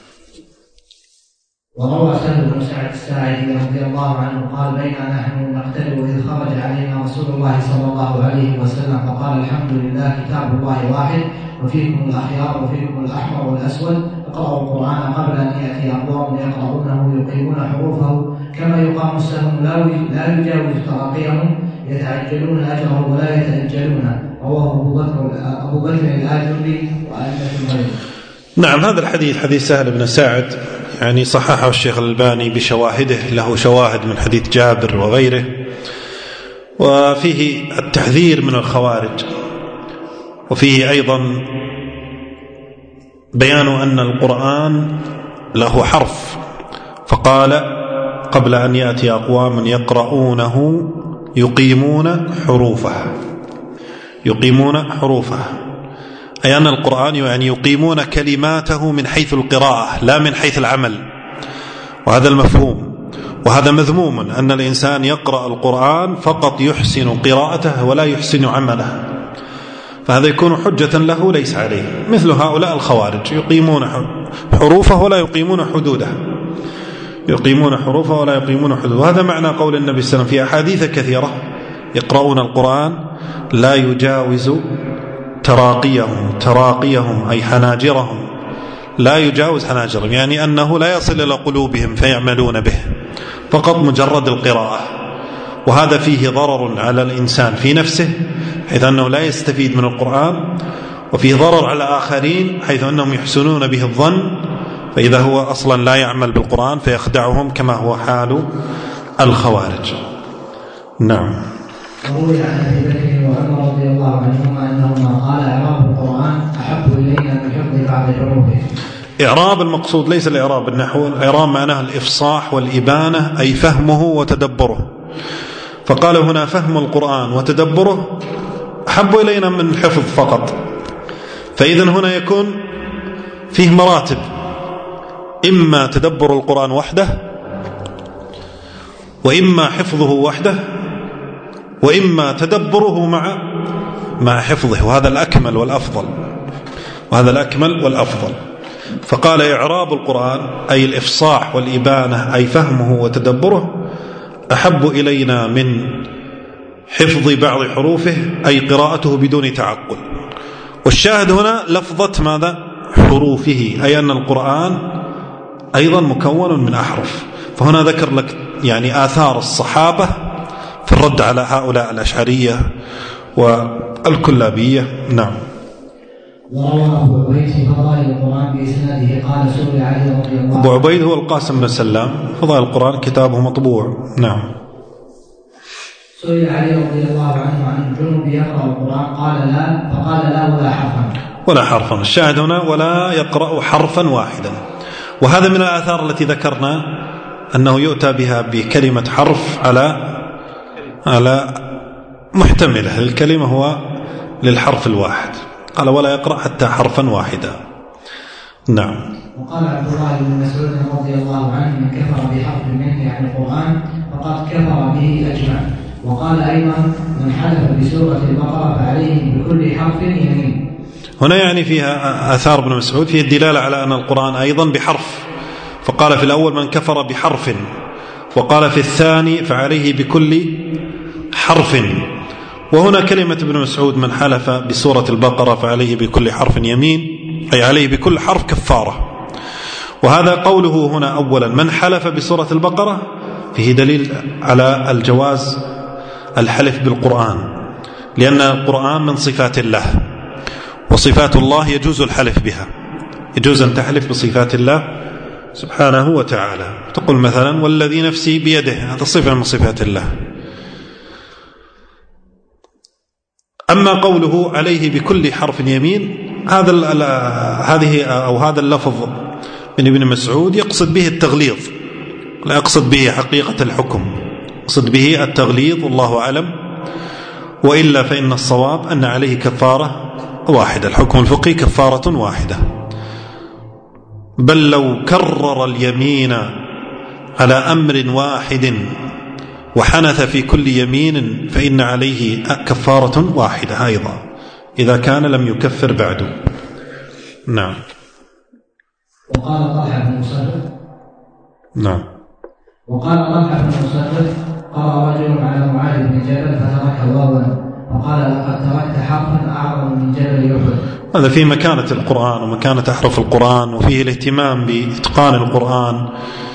وروى سهل بن سعد الساعدي رضي الله عنه قال: بينما نحن نقترب إذ خرج علينا رسول الله صلى الله عليه وسلم فقال: الحمد لله كتاب الله واحد وفيكم الأخيار وفيكم الأحمر والأسود، اقرأوا القرآن قبل أن يأتي أقوام يقرؤونه يقيمون حروفه كما يقام السهم لا يجاوز تراقيهم يتعجلون أجره ولا يتأجلونه. رواه أبو بكر الآجري وأئمة غيره. نعم. هذا الحديث حديث سهل بن سعد يعني صححه الشيخ الألباني بشواهده، له شواهد من حديث جابر وغيره، وفيه التحذير من الخوارج، وفيه أيضا بيان أن القرآن له حرف، فقال قبل أن يأتي أقوام يقرؤونه يقيمون حروفه يقيمون حروفه أي أن القرآن يعني يقيمون كلماته من حيث القراءة لا من حيث العمل، وهذا المفهوم. وهذا مذموم أن الإنسان يقرأ القرآن فقط يحسن قراءته ولا يحسن عمله، فهذا يكون حجة له ليس عليه، مثل هؤلاء الخوارج يقيمون حروفه ولا يقيمون حدوده يقيمون حروفه ولا يقيمون حدوده. وهذا معنى قول النبي صلى الله عليه وسلم في أحاديث كثيرة: يقرؤون القرآن لا يجاوز تراقيهم تراقيهم أي حناجرهم، لا يجاوز حناجرهم، يعني أنه لا يصل إلى قلوبهم فيعملون به، فقط مجرد القراءة. وهذا فيه ضرر على الإنسان في نفسه حيث أنه لا يستفيد من القرآن، وفيه ضرر على آخرين حيث أنهم يحسنون به الظن، فإذا هو أصلا لا يعمل بالقرآن فيخدعهم كما هو حال الخوارج. نعم. وروي عن ابي بكر وعمر رضي الله عنهما انهما قال: اعراب القران احب الينا من حفظ بعض حروفه. اعراب المقصود ليس الاعراب النحو، الاعراب معناه الافصاح والابانه اي فهمه وتدبره، فقال هنا فهم القران وتدبره احب الينا من الحفظ فقط. فاذا هنا يكون فيه مراتب: اما تدبر القران وحده، واما حفظه وحده، وإما تدبره مع مع حفظه، وهذا الأكمل والأفضل وهذا الأكمل والأفضل. فقال إعراب القرآن أي الإفصاح والإبانة أي فهمه وتدبره أحب إلينا من حفظ بعض حروفه أي قراءته بدون تعقل. والشاهد هنا لفظة ماذا؟ حروفه، أي أن القرآن أيضا مكون من أحرف. فهنا ذكر لك يعني آثار الصحابة في الرد على هؤلاء الأشعرية والكلابية. نعم. وروى أبو عبيد في فضائل القرآن بإسناده قال: سئل علي رضي الله عنه. أبو عبيد هو القاسم بن سلام، فضائل القرآن كتابه مطبوع. نعم. سئل علي رضي الله عنه عن الجنوب يقرأ القرآن قال: لا، فقال: لا ولا حرفا ولا حرفا. الشاهد هنا ولا يقرأ حرفا واحدا. وهذا من الآثار التي ذكرنا أنه يؤتى بها بكلمة حرف على على محتملة للكلمة هو للحرف الواحد. قال ولا يقرأ حتى حرفا واحدا. نعم. وقال عبد الله بن مسعود رضي الله عنه من كفر بحرف منه يعني القرآن فقد كفر به أجمع. وقال أيضا من حلف بسورة البقرة فعليه بكل حرف يمين. هنا يعني فيها آثار ابن مسعود فيه الدلالة على أن القرآن أيضا بحرف، فقال في الأول من كفر بحرف، وقال في الثاني فعليه بكل حرف. وهنا كلمة ابن مسعود من حلف بسورة البقرة فعليه بكل حرف يمين، أي عليه بكل حرف كفارة. وهذا قوله هنا أولا من حلف بسورة البقرة فيه دليل على الجواز الحلف بالقرآن، لأن القرآن من صفات الله، وصفات الله يجوز الحلف بها، يجوز أن تحلف بصفات الله سبحانه وتعالى. تقول مثلا والذي نفسي بيده، هذا صفة من صفات الله. أما قوله عليه بكل حرف يمين، هذا هذه أو هذا اللفظ من ابن مسعود يقصد به التغليظ، لا يقصد به حقيقة الحكم، يقصد به التغليظ والله أعلم. وإلا فإن الصواب أن عليه كفارة واحدة، الحكم الفقهي كفارة واحدة. بل لو كرر اليمين على أمر واحد وحنث في كل يمين فإن عليه كفارة واحدة أيضا إذا كان لم يكفر بعد. نعم. وقال طلحة بن مصرف نعم وقال طلحة بن مصرف قرأ رجل على معاذ بن جبل فترك واوا فقال لقد تركت حرفا أعظم من جبل أحد. هذا في مكانة القرآن ومكانة أحرف القرآن، وفيه الاهتمام بإتقان القرآن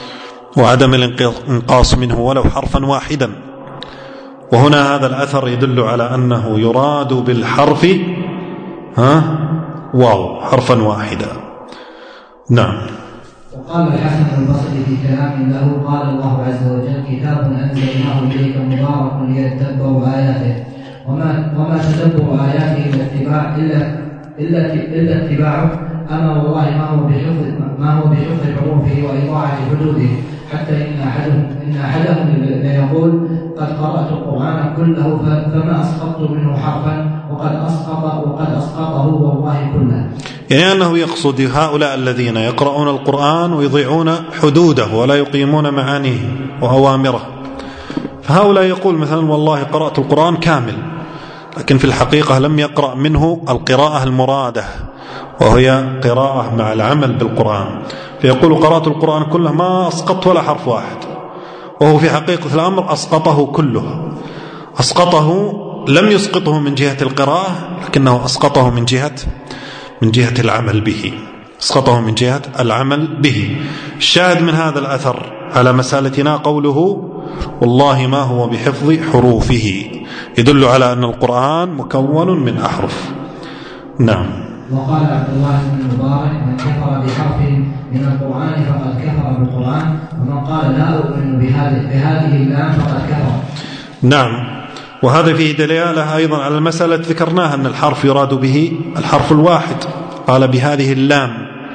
وعدم الانقاص منه ولو حرفا واحدا. وهنا هذا الأثر يدل على أنه يراد بالحرف ها واو حرفا واحدا. نعم. وقال الحسن البصري في كلام له قال الله عز وجل كتاب أنزلناه إليك مبارك ليتدبروا آياته وما وما تدبر آياته إلا اتباع إلا إلا إلا اتباعه. أما والله ما هو بحفظ ما هو بحفظ حروفه وإضاعة حدوده، حتى إن أحدهم إن أحدهم ليقول قد قرأت القرآن كله فما أسقطت منه حرفا وقد أسقط وقد أسقطه والله كله. يعني أنه يقصد هؤلاء الذين يقرؤون القرآن ويضيعون حدوده ولا يقيمون معانيه وأوامره، فهؤلاء يقول مثلا والله قرأت القرآن كامل، لكن في الحقيقة لم يقرأ منه القراءة المرادة وهي قراءة مع العمل بالقرآن، فيقول قرأت القرآن كله ما أسقط ولا حرف واحد، وهو في حقيقة الأمر أسقطه كله. أسقطه لم يسقطه من جهة القراءة، لكنه أسقطه من جهة من جهة العمل به، أسقطه من جهة العمل به. الشاهد من هذا الأثر على مسألتنا قوله والله ما هو بحفظ حروفه، يدل على أن القرآن مكون من أحرف. نعم. وقال عبد الله بن المبارك من كفر بحرف من القرآن فقد كفر بالقرآن، ومن قال لا أؤمن بهذه بهذه اللام فقد كفر. نعم. وهذا فيه دلالة أيضا على المسألة ذكرناها أن الحرف يراد به الحرف الواحد، قال بهذه اللام.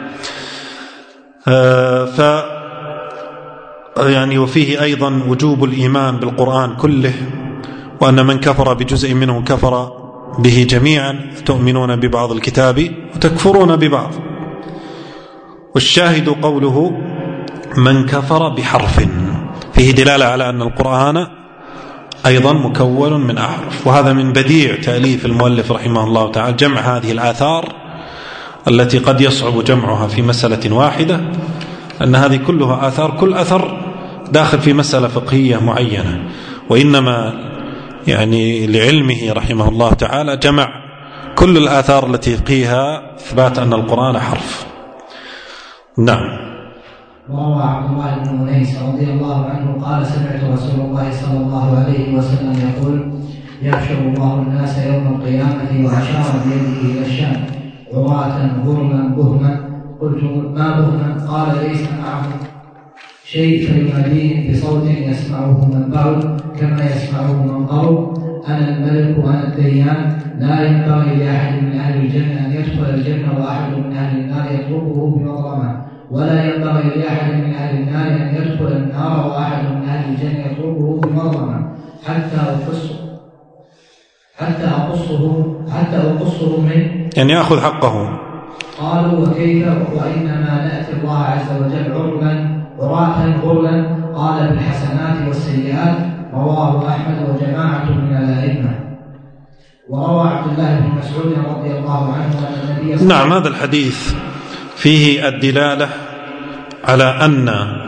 آه ف يعني وفيه أيضا وجوب الإيمان بالقرآن كله، وأن من كفر بجزء منه كفر به جميعا، تؤمنون ببعض الكتاب وتكفرون ببعض. والشاهد قوله من كفر بحرف، فيه دلالة على أن القرآن أيضا مكون من أحرف. وهذا من بديع تأليف المؤلف رحمه الله تعالى جمع هذه الآثار التي قد يصعب جمعها في مسألة واحدة، أن هذه كلها آثار، كل أثر داخل في مسألة فقهية معينة، وإنما يعني لعلمه رحمه الله تعالى جمع كل الآثار التي فيها إثبات أن القرآن حرف. نعم. وروى عبد الله بن أنيس رضي الله عنه قال سمعت رسول الله صلى الله عليه وسلم يقول يحشر الله الناس يوم القيامة وأشار بيده إلى الشام عراة غرما بهما. قلت ما بهما؟ قال ليس معهم شيء فيناديهم بصوت يسمعه من بعد كما يسمعه من قرب أنا الملك وأنا الديان لا ينبغي لأحد من أهل الجنة أن يدخل الجنة وأحد من أهل النار يطلبه بمظلمة، ولا ينبغي لأحد من أهل النار أن يدخل النار وأحد من أهل الجنة يطلبه بمظلمة حتى أقصه حتى أقصه حتى أقصه منه، يعني يأخذ حقه. قالوا وكيف وإنما نأتي الله عز وجل عربا عراة غرلا، قال بالحسنات والسيئات. رواه أحمد وجماعة من الأئمة. وروى عبد الله بن مسعود رضي الله عنه أن النبي نعم، هذا الحديث فيه الدلالة على أن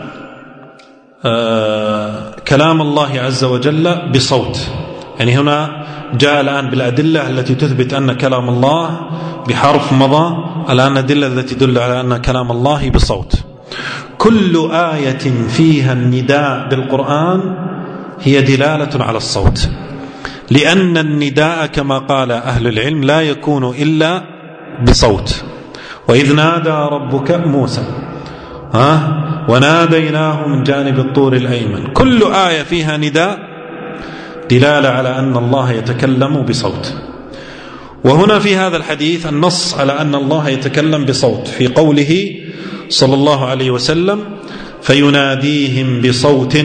آه كلام الله عز وجل بصوت. يعني هنا جاء الآن بالأدلة التي تثبت أن كلام الله بحرف مضى، الآن الأدلة التي تدل على أن كلام الله بصوت. كل آية فيها النداء بالقرآن هي دلالة على الصوت، لأن النداء كما قال أهل العلم لا يكون إلا بصوت. وإذ نادى ربك موسى ها وناديناه من جانب الطور الأيمن. كل آية فيها نداء دلالة على أن الله يتكلم بصوت. وهنا في هذا الحديث النص على أن الله يتكلم بصوت في قوله صلى الله عليه وسلم فيناديهم بصوت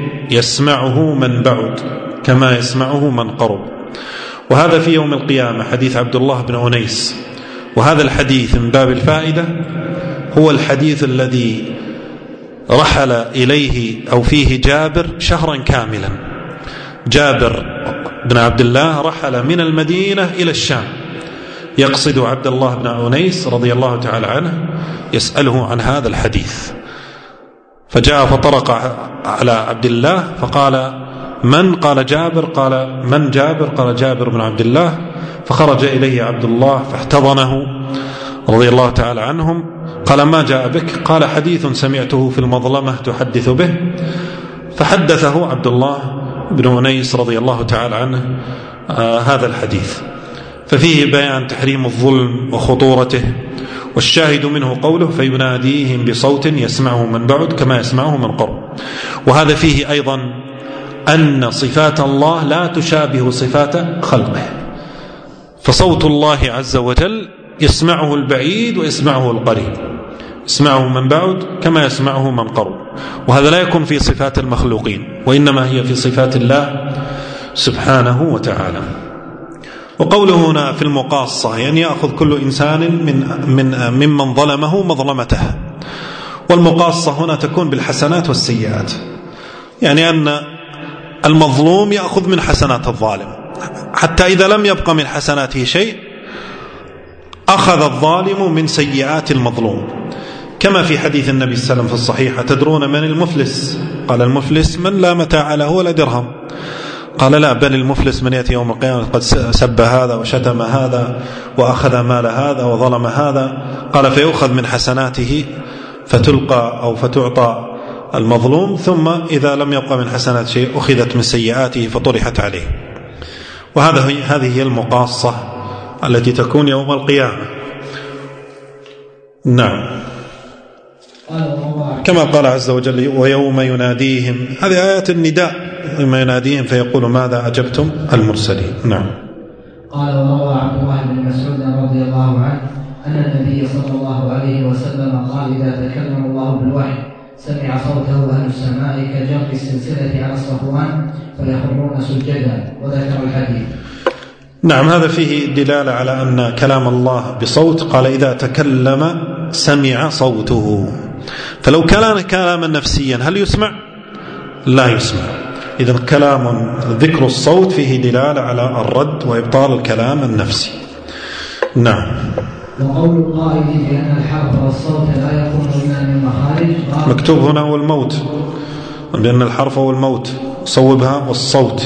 يسمعه من بعد كما يسمعه من قرب. وهذا في يوم القيامة، حديث عبد الله بن أنيس. وهذا الحديث من باب الفائدة هو الحديث الذي رحل إليه أو فيه جابر شهرا كاملا. جابر بن عبد الله رحل من المدينة إلى الشام يقصد عبد الله بن أنيس رضي الله تعالى عنه يسأله عن هذا الحديث، فجاء فطرق على عبد الله فقال من؟ قال جابر. قال من جابر؟ قال جابر بن عبد الله. فخرج إليه عبد الله فاحتضنه رضي الله تعالى عنهم. قال ما جاء بك؟ قال حديث سمعته في المظلمة تحدث به. فحدثه عبد الله بن أنيس رضي الله تعالى عنه آه هذا الحديث، ففيه بيان تحريم الظلم وخطورته. والشاهد منه قوله فيناديهم بصوت يسمعه من بعد كما يسمعه من قرب. وهذا فيه أيضا أن صفات الله لا تشابه صفات خلقه، فصوت الله عز وجل يسمعه البعيد ويسمعه القريب، يسمعه من بعد كما يسمعه من قرب. وهذا لا يكون في صفات المخلوقين، وإنما هي في صفات الله سبحانه وتعالى. وقوله هنا في المقاصة يعني يأخذ كل إنسان من من ممن ظلمه مظلمته. والمقاصة هنا تكون بالحسنات والسيئات، يعني أن المظلوم يأخذ من حسنات الظالم، حتى إذا لم يبقى من حسناته شيء أخذ الظالم من سيئات المظلوم، كما في حديث النبي صلى الله عليه وسلم في الصحيح تدرون من المفلس؟ قال المفلس من لا متاع له ولا درهم. قال لا، بل المفلس من يأتي يوم القيامة قد سب هذا وشتم هذا وأخذ مال هذا وظلم هذا. قال فيؤخذ من حسناته فتلقى أو فتعطى المظلوم، ثم إذا لم يبقى من حسنات شيء أخذت من سيئاته فطرحت عليه. وهذا هذه هي المقاصة التي تكون يوم القيامة. نعم، كما قال عز وجل ويوم يناديهم، هذه آيات النداء، يوم يناديهم فيقول ماذا أجبتم المرسلين. نعم. قال وروى عبد الله بن مسعود رضي الله عنه أن النبي صلى الله عليه وسلم قال إذا تكلم الله بالوحي سمع صوته أهل السماء كجر السلسلة على الصفوان فيخرون سجدا، وذكر الحديث. نعم، هذا فيه دلالة على أن كلام الله بصوت. قال إذا تكلم سمع صوته، فلو كان كلاما نفسيا هل يسمع؟ لا يسمع. إذن كلام ذكر الصوت فيه دلالة على الرد وإبطال الكلام النفسي. نعم. وقول القائل بأن الحرف والصوت لا يكون إلا من مخارج، مكتوب هنا هو الموت، بأن الحرف هو الموت، صوبها والصوت.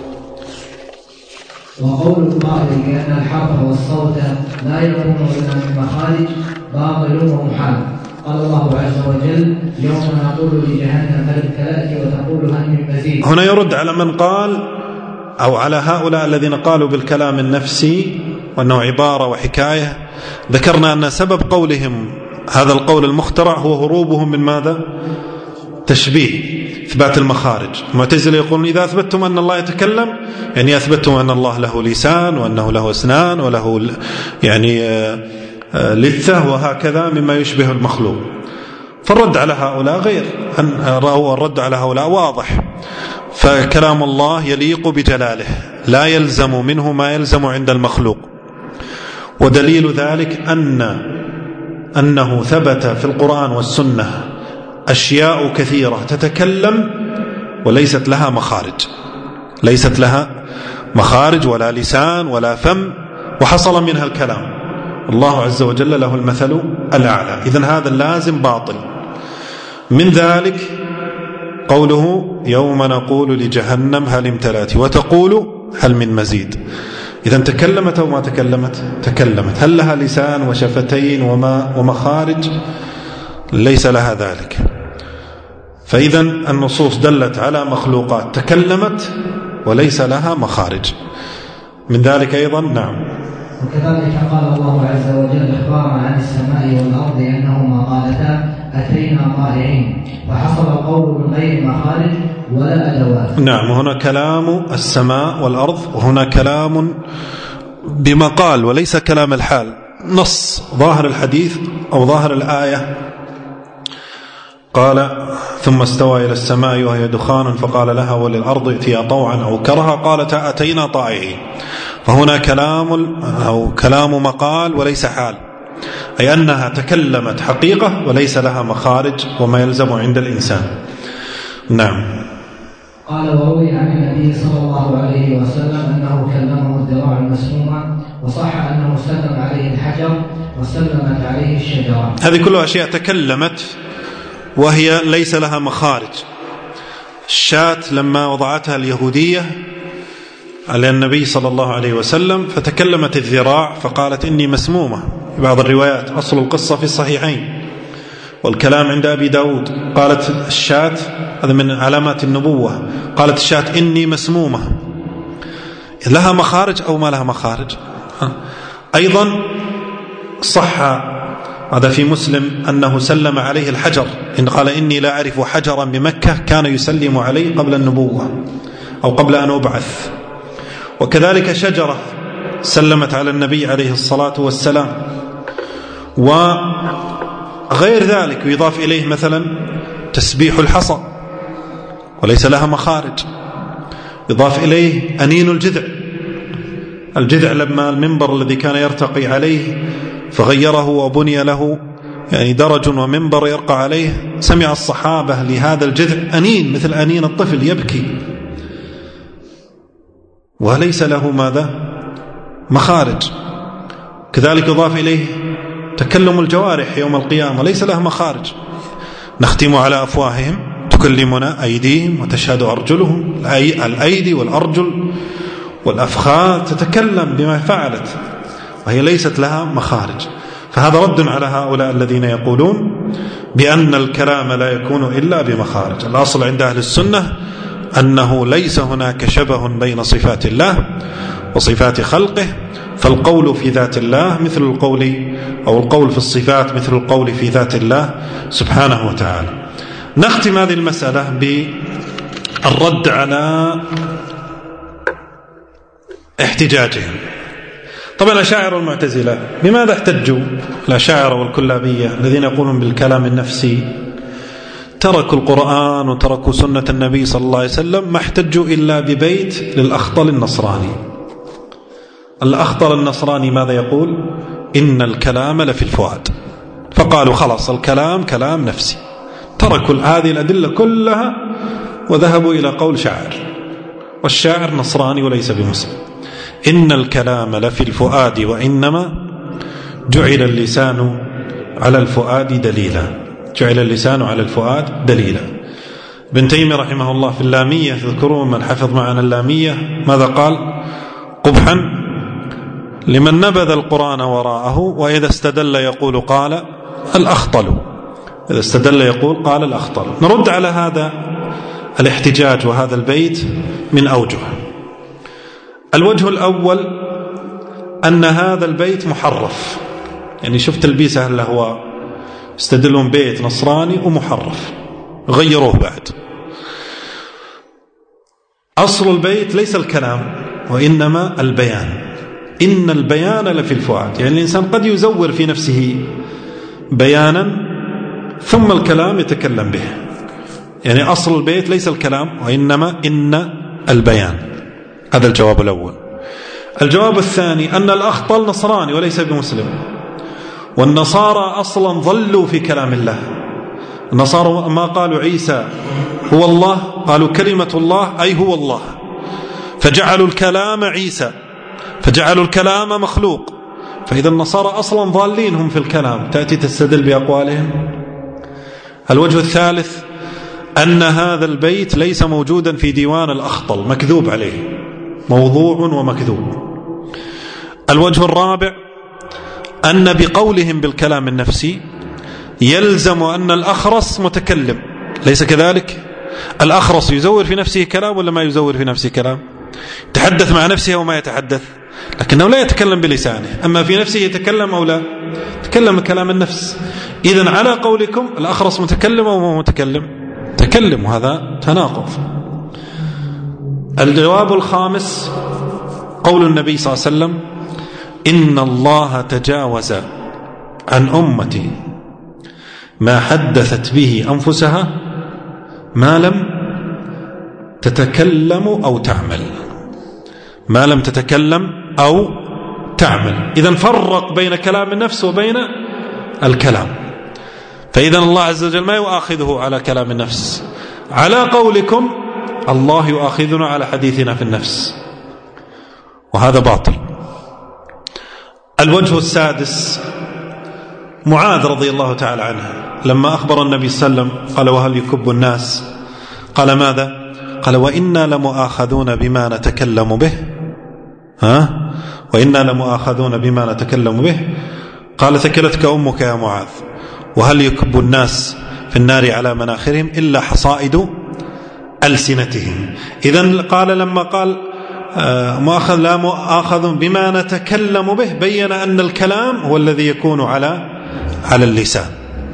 وقول القائل بأن الحرف والصوت لا يكون إلا من مخارج باطل ومحال. قال الله عز وجل يوم نقول لجهنم هل امتلأت وتقول هل من مزيد. هنا يرد على من قال أو على هؤلاء الذين قالوا بالكلام النفسي وأنه عبارة وحكاية. ذكرنا أن سبب قولهم هذا القول المخترع هو هروبهم من ماذا؟ تشبيه، إثبات المخارج. المعتزلة يقولون إذا أثبتتم أن الله يتكلم يعني أثبتتم أن الله له لسان وأنه له أسنان وله يعني لثة وهكذا مما يشبه المخلوق. فالرد على هؤلاء غير الرد على هؤلاء واضح. فكلام الله يليق بجلاله لا يلزم منه ما يلزم عند المخلوق. ودليل ذلك أن أنه ثبت في القرآن والسنة أشياء كثيرة تتكلم وليست لها مخارج، ليست لها مخارج ولا لسان ولا فم، وحصل منها الكلام. الله عز وجل له المثل الأعلى. إذن هذا اللازم باطل. من ذلك قوله يوم نقول لجهنم هل امتلأت وتقول هل من مزيد. إذن تكلمت أو ما تكلمت؟ تكلمت. هل لها لسان وشفتين وما ومخارج؟ ليس لها ذلك. فإذن النصوص دلت على مخلوقات تكلمت وليس لها مخارج. من ذلك أيضا نعم. وكذلك قال الله عز وجل إخبارا عن السماء والأرض أنهما قالتا أتينا طائعين، فحصل القول من غير مخارج ولا أدوات. نعم، هنا كلام السماء والأرض، وهنا كلام بمقال وليس كلام الحال. نص ظاهر الحديث أو ظاهر الآية قال ثم استوى إلى السماء وهي دخان فقال لها وللأرض ائتيا طوعا أو كرها قالتا أتينا طائعين. فهنا كلام أو كلام مقال وليس حال، أي أنها تكلمت حقيقة وليس لها مخارج وما يلزم عند الإنسان. نعم. قال وروي عن النبي صلى الله عليه وسلم أنه كلمه الذراع المسمومة، وصح أنه سلم عليه الحجر وسلمت عليه الشجرة. هذه كلها أشياء تكلمت وهي ليس لها مخارج. الشاة لما وضعتها اليهودية على النبي صلى الله عليه وسلم فتكلمت الذراع فقالت إني مسمومة. في بعض الروايات أصل القصة في الصحيحين، والكلام عند أبي داود. قالت الشاة، هذا من علامات النبوة، قالت الشاة إني مسمومة. لها مخارج أو ما لها مخارج؟ أيضا صح هذا في مسلم أنه سلم عليه الحجر، إن قال إني لا أعرف حجرا بمكة كان يسلم عليه قبل النبوة أو قبل أن أبعث. وكذلك شجرة سلمت على النبي عليه الصلاة والسلام. وغير ذلك يضاف إليه مثلا تسبيح الحصى وليس لها مخارج. يضاف إليه أنين الجذع. الجذع لما المنبر الذي كان يرتقي عليه فغيره وبني له يعني درج ومنبر يرقى عليه، سمع الصحابة لهذا الجذع أنين مثل أنين الطفل يبكي وليس له ماذا؟ مخارج. كذلك يضاف إليه تكلم الجوارح يوم القيامة ليس له مخارج. نختم على أفواههم تكلمنا أيديهم وتشهد أرجلهم. الأيدي والأرجل والأفخاذ تتكلم بما فعلت وهي ليست لها مخارج. فهذا رد على هؤلاء الذين يقولون بأن الكلام لا يكون إلا بمخارج. الأصل عند أهل السنة أنه ليس هناك شبه بين صفات الله وصفات خلقه، فالقول في ذات الله مثل القول أو القول في الصفات مثل القول في ذات الله سبحانه وتعالى. نختم هذه المسألة بالرد على احتجاجهم. طبعا الأشاعرة والمعتزلة بماذا احتجوا؟ الأشاعرة والكلابية الذين يقولون بالكلام النفسي تركوا القرآن وتركوا سنة النبي صلى الله عليه وسلم، ما احتجوا إلا ببيت للأخطل النصراني. الأخطل النصراني ماذا يقول؟ إن الكلام لفي الفؤاد. فقالوا خلاص الكلام كلام نفسي. تركوا هذه الأدلة كلها وذهبوا إلى قول شاعر، والشاعر نصراني وليس بمسلم. إن الكلام لفي الفؤاد وإنما جعل اللسان على الفؤاد دليلا. جعل اللسان على الفؤاد دليلا. ابن تيمية رحمه الله في اللامية، تذكرون من حفظ معنا اللامية ماذا قال؟ قبحا لمن نبذ القرآن وراءه وإذا استدل يقول قال الأخطل. إذا استدل يقول قال الأخطل. نرد على هذا الاحتجاج وهذا البيت من أوجه. الوجه الأول أن هذا البيت محرف، يعني شفت البيسة اللي هو استدلون بيت نصراني ومحرف غيروه بعد. أصل البيت ليس الكلام وإنما البيان. إن البيان لفي الفؤاد، يعني الإنسان قد يزور في نفسه بيانا ثم الكلام يتكلم به. يعني أصل البيت ليس الكلام وإنما إن البيان. هذا الجواب الأول. الجواب الثاني أن الأخطل نصراني وليس بمسلم، والنصارى أصلا ظلوا في كلام الله. النصارى ما قالوا عيسى هو الله، قالوا كلمة الله أي هو الله، فجعلوا الكلام عيسى، فجعلوا الكلام مخلوق. فإذا النصارى أصلا ضالين هم في الكلام، تأتي تستدل بأقوالهم. الوجه الثالث أن هذا البيت ليس موجودا في ديوان الأخطل، مكذوب عليه، موضوع ومكذوب. الوجه الرابع أن بقولهم بالكلام النفسي يلزم أن الأخرس متكلم، ليس كذلك؟ الأخرس يزور في نفسه كلام ولا ما يزور في نفسه كلام؟ يتحدث مع نفسه وما يتحدث، لكنه لا يتكلم بلسانه. أما في نفسه يتكلم أو لا؟ يتكلم كلام النفس. إذن على قولكم الأخرس متكلم أو ما متكلم؟ تكلم، وهذا تناقض. الجواب الخامس قول النبي صلى الله عليه وسلم: إن الله تجاوز عن أمتي ما حدثت به أنفسها ما لم تتكلم أو تعمل، ما لم تتكلم أو تعمل. إذن فرق بين كلام النفس وبين الكلام. فإذا الله عز وجل ما يؤاخذه على كلام النفس. على قولكم الله يؤاخذنا على حديثنا في النفس، وهذا باطل. الوجه السادس معاذ رضي الله تعالى عنه لما أخبر النبي صلى الله عليه وسلم قال: وهل يكب الناس؟ قال: ماذا؟ قال: وإنا لمؤاخذون بما نتكلم به. ها؟ وإنا لمؤاخذون بما نتكلم به. قال: ثكلتك أمك يا معاذ. وهل يكب الناس في النار على مناخرهم إلا حصائد ألسنتهم. إذن قال لما قال مؤاخذ لا مؤاخذ بما نتكلم به، بين أن الكلام هو الذي يكون على على اللسان.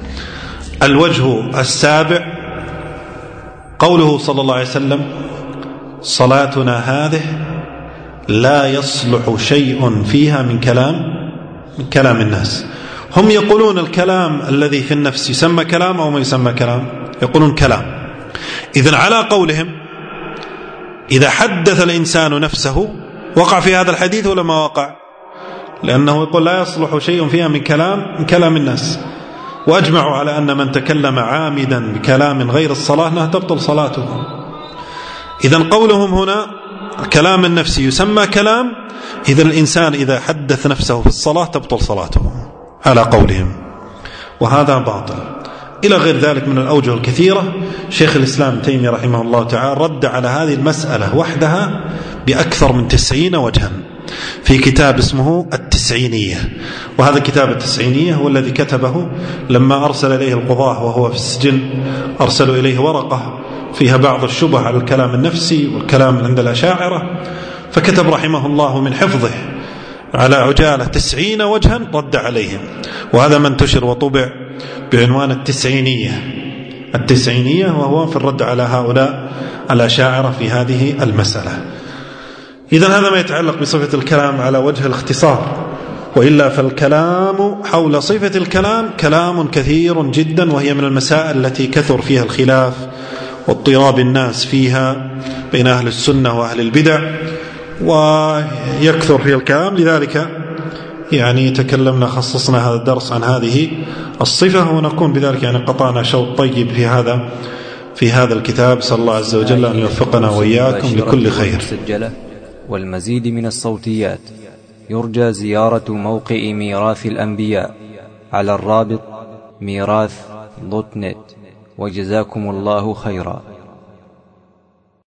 الوجه السابع قوله صلى الله عليه وسلم: صلاتنا هذه لا يصلح شيء فيها من كلام من كلام الناس. هم يقولون الكلام الذي في النفس يسمى كلام أو ما يسمى كلام؟ يقولون كلام. إذن على قولهم إذا حدث الإنسان نفسه وقع في هذا الحديث ولا ما وقع؟ لأنه يقول لا يصلح شيء فيها من كلام من كلام الناس. وأجمعوا على أن من تكلم عامدا بكلام غير الصلاة أنها تبطل صلاته. إذن قولهم هنا كلام النفس يسمى كلام، إذن الإنسان إذا حدث نفسه في الصلاة تبطل صلاته على قولهم، وهذا باطل. إلى غير ذلك من الأوجه الكثيرة. شيخ الإسلام تيمية رحمه الله تعالى رد على هذه المسألة وحدها بأكثر من تسعين وجها في كتاب اسمه التسعينية. وهذا كتاب التسعينية هو الذي كتبه لما أرسل إليه القضاة وهو في السجن، أرسلوا إليه ورقة فيها بعض الشبه على الكلام النفسي والكلام عند الأشاعرة، فكتب رحمه الله من حفظه على عجالة تسعين وجها رد عليهم. وهذا ما انتشر وطبع بعنوان التسعينية التسعينية وهو في الرد على هؤلاء الأشاعرة في هذه المسألة. إذن هذا ما يتعلق بصفة الكلام على وجه الاختصار. وإلا فالكلام حول صفة الكلام كلام كثير جدا، وهي من المسائل التي كثر فيها الخلاف واضطراب الناس فيها بين أهل السنة وأهل البدع، ويكثر فيها الكلام. لذلك يعني تكلمنا خصصنا هذا الدرس عن هذه الصفة، ونكون بذلك يعني قطعنا شوط طيب في هذا في هذا الكتاب. صلى الله عز وجل أن يوفقنا وإياكم لكل خير. والمزيد من الصوتيات يرجى زيارة موقع ميراث الأنبياء على الرابط ميراث دوت نت. وجزاكم الله خيرا.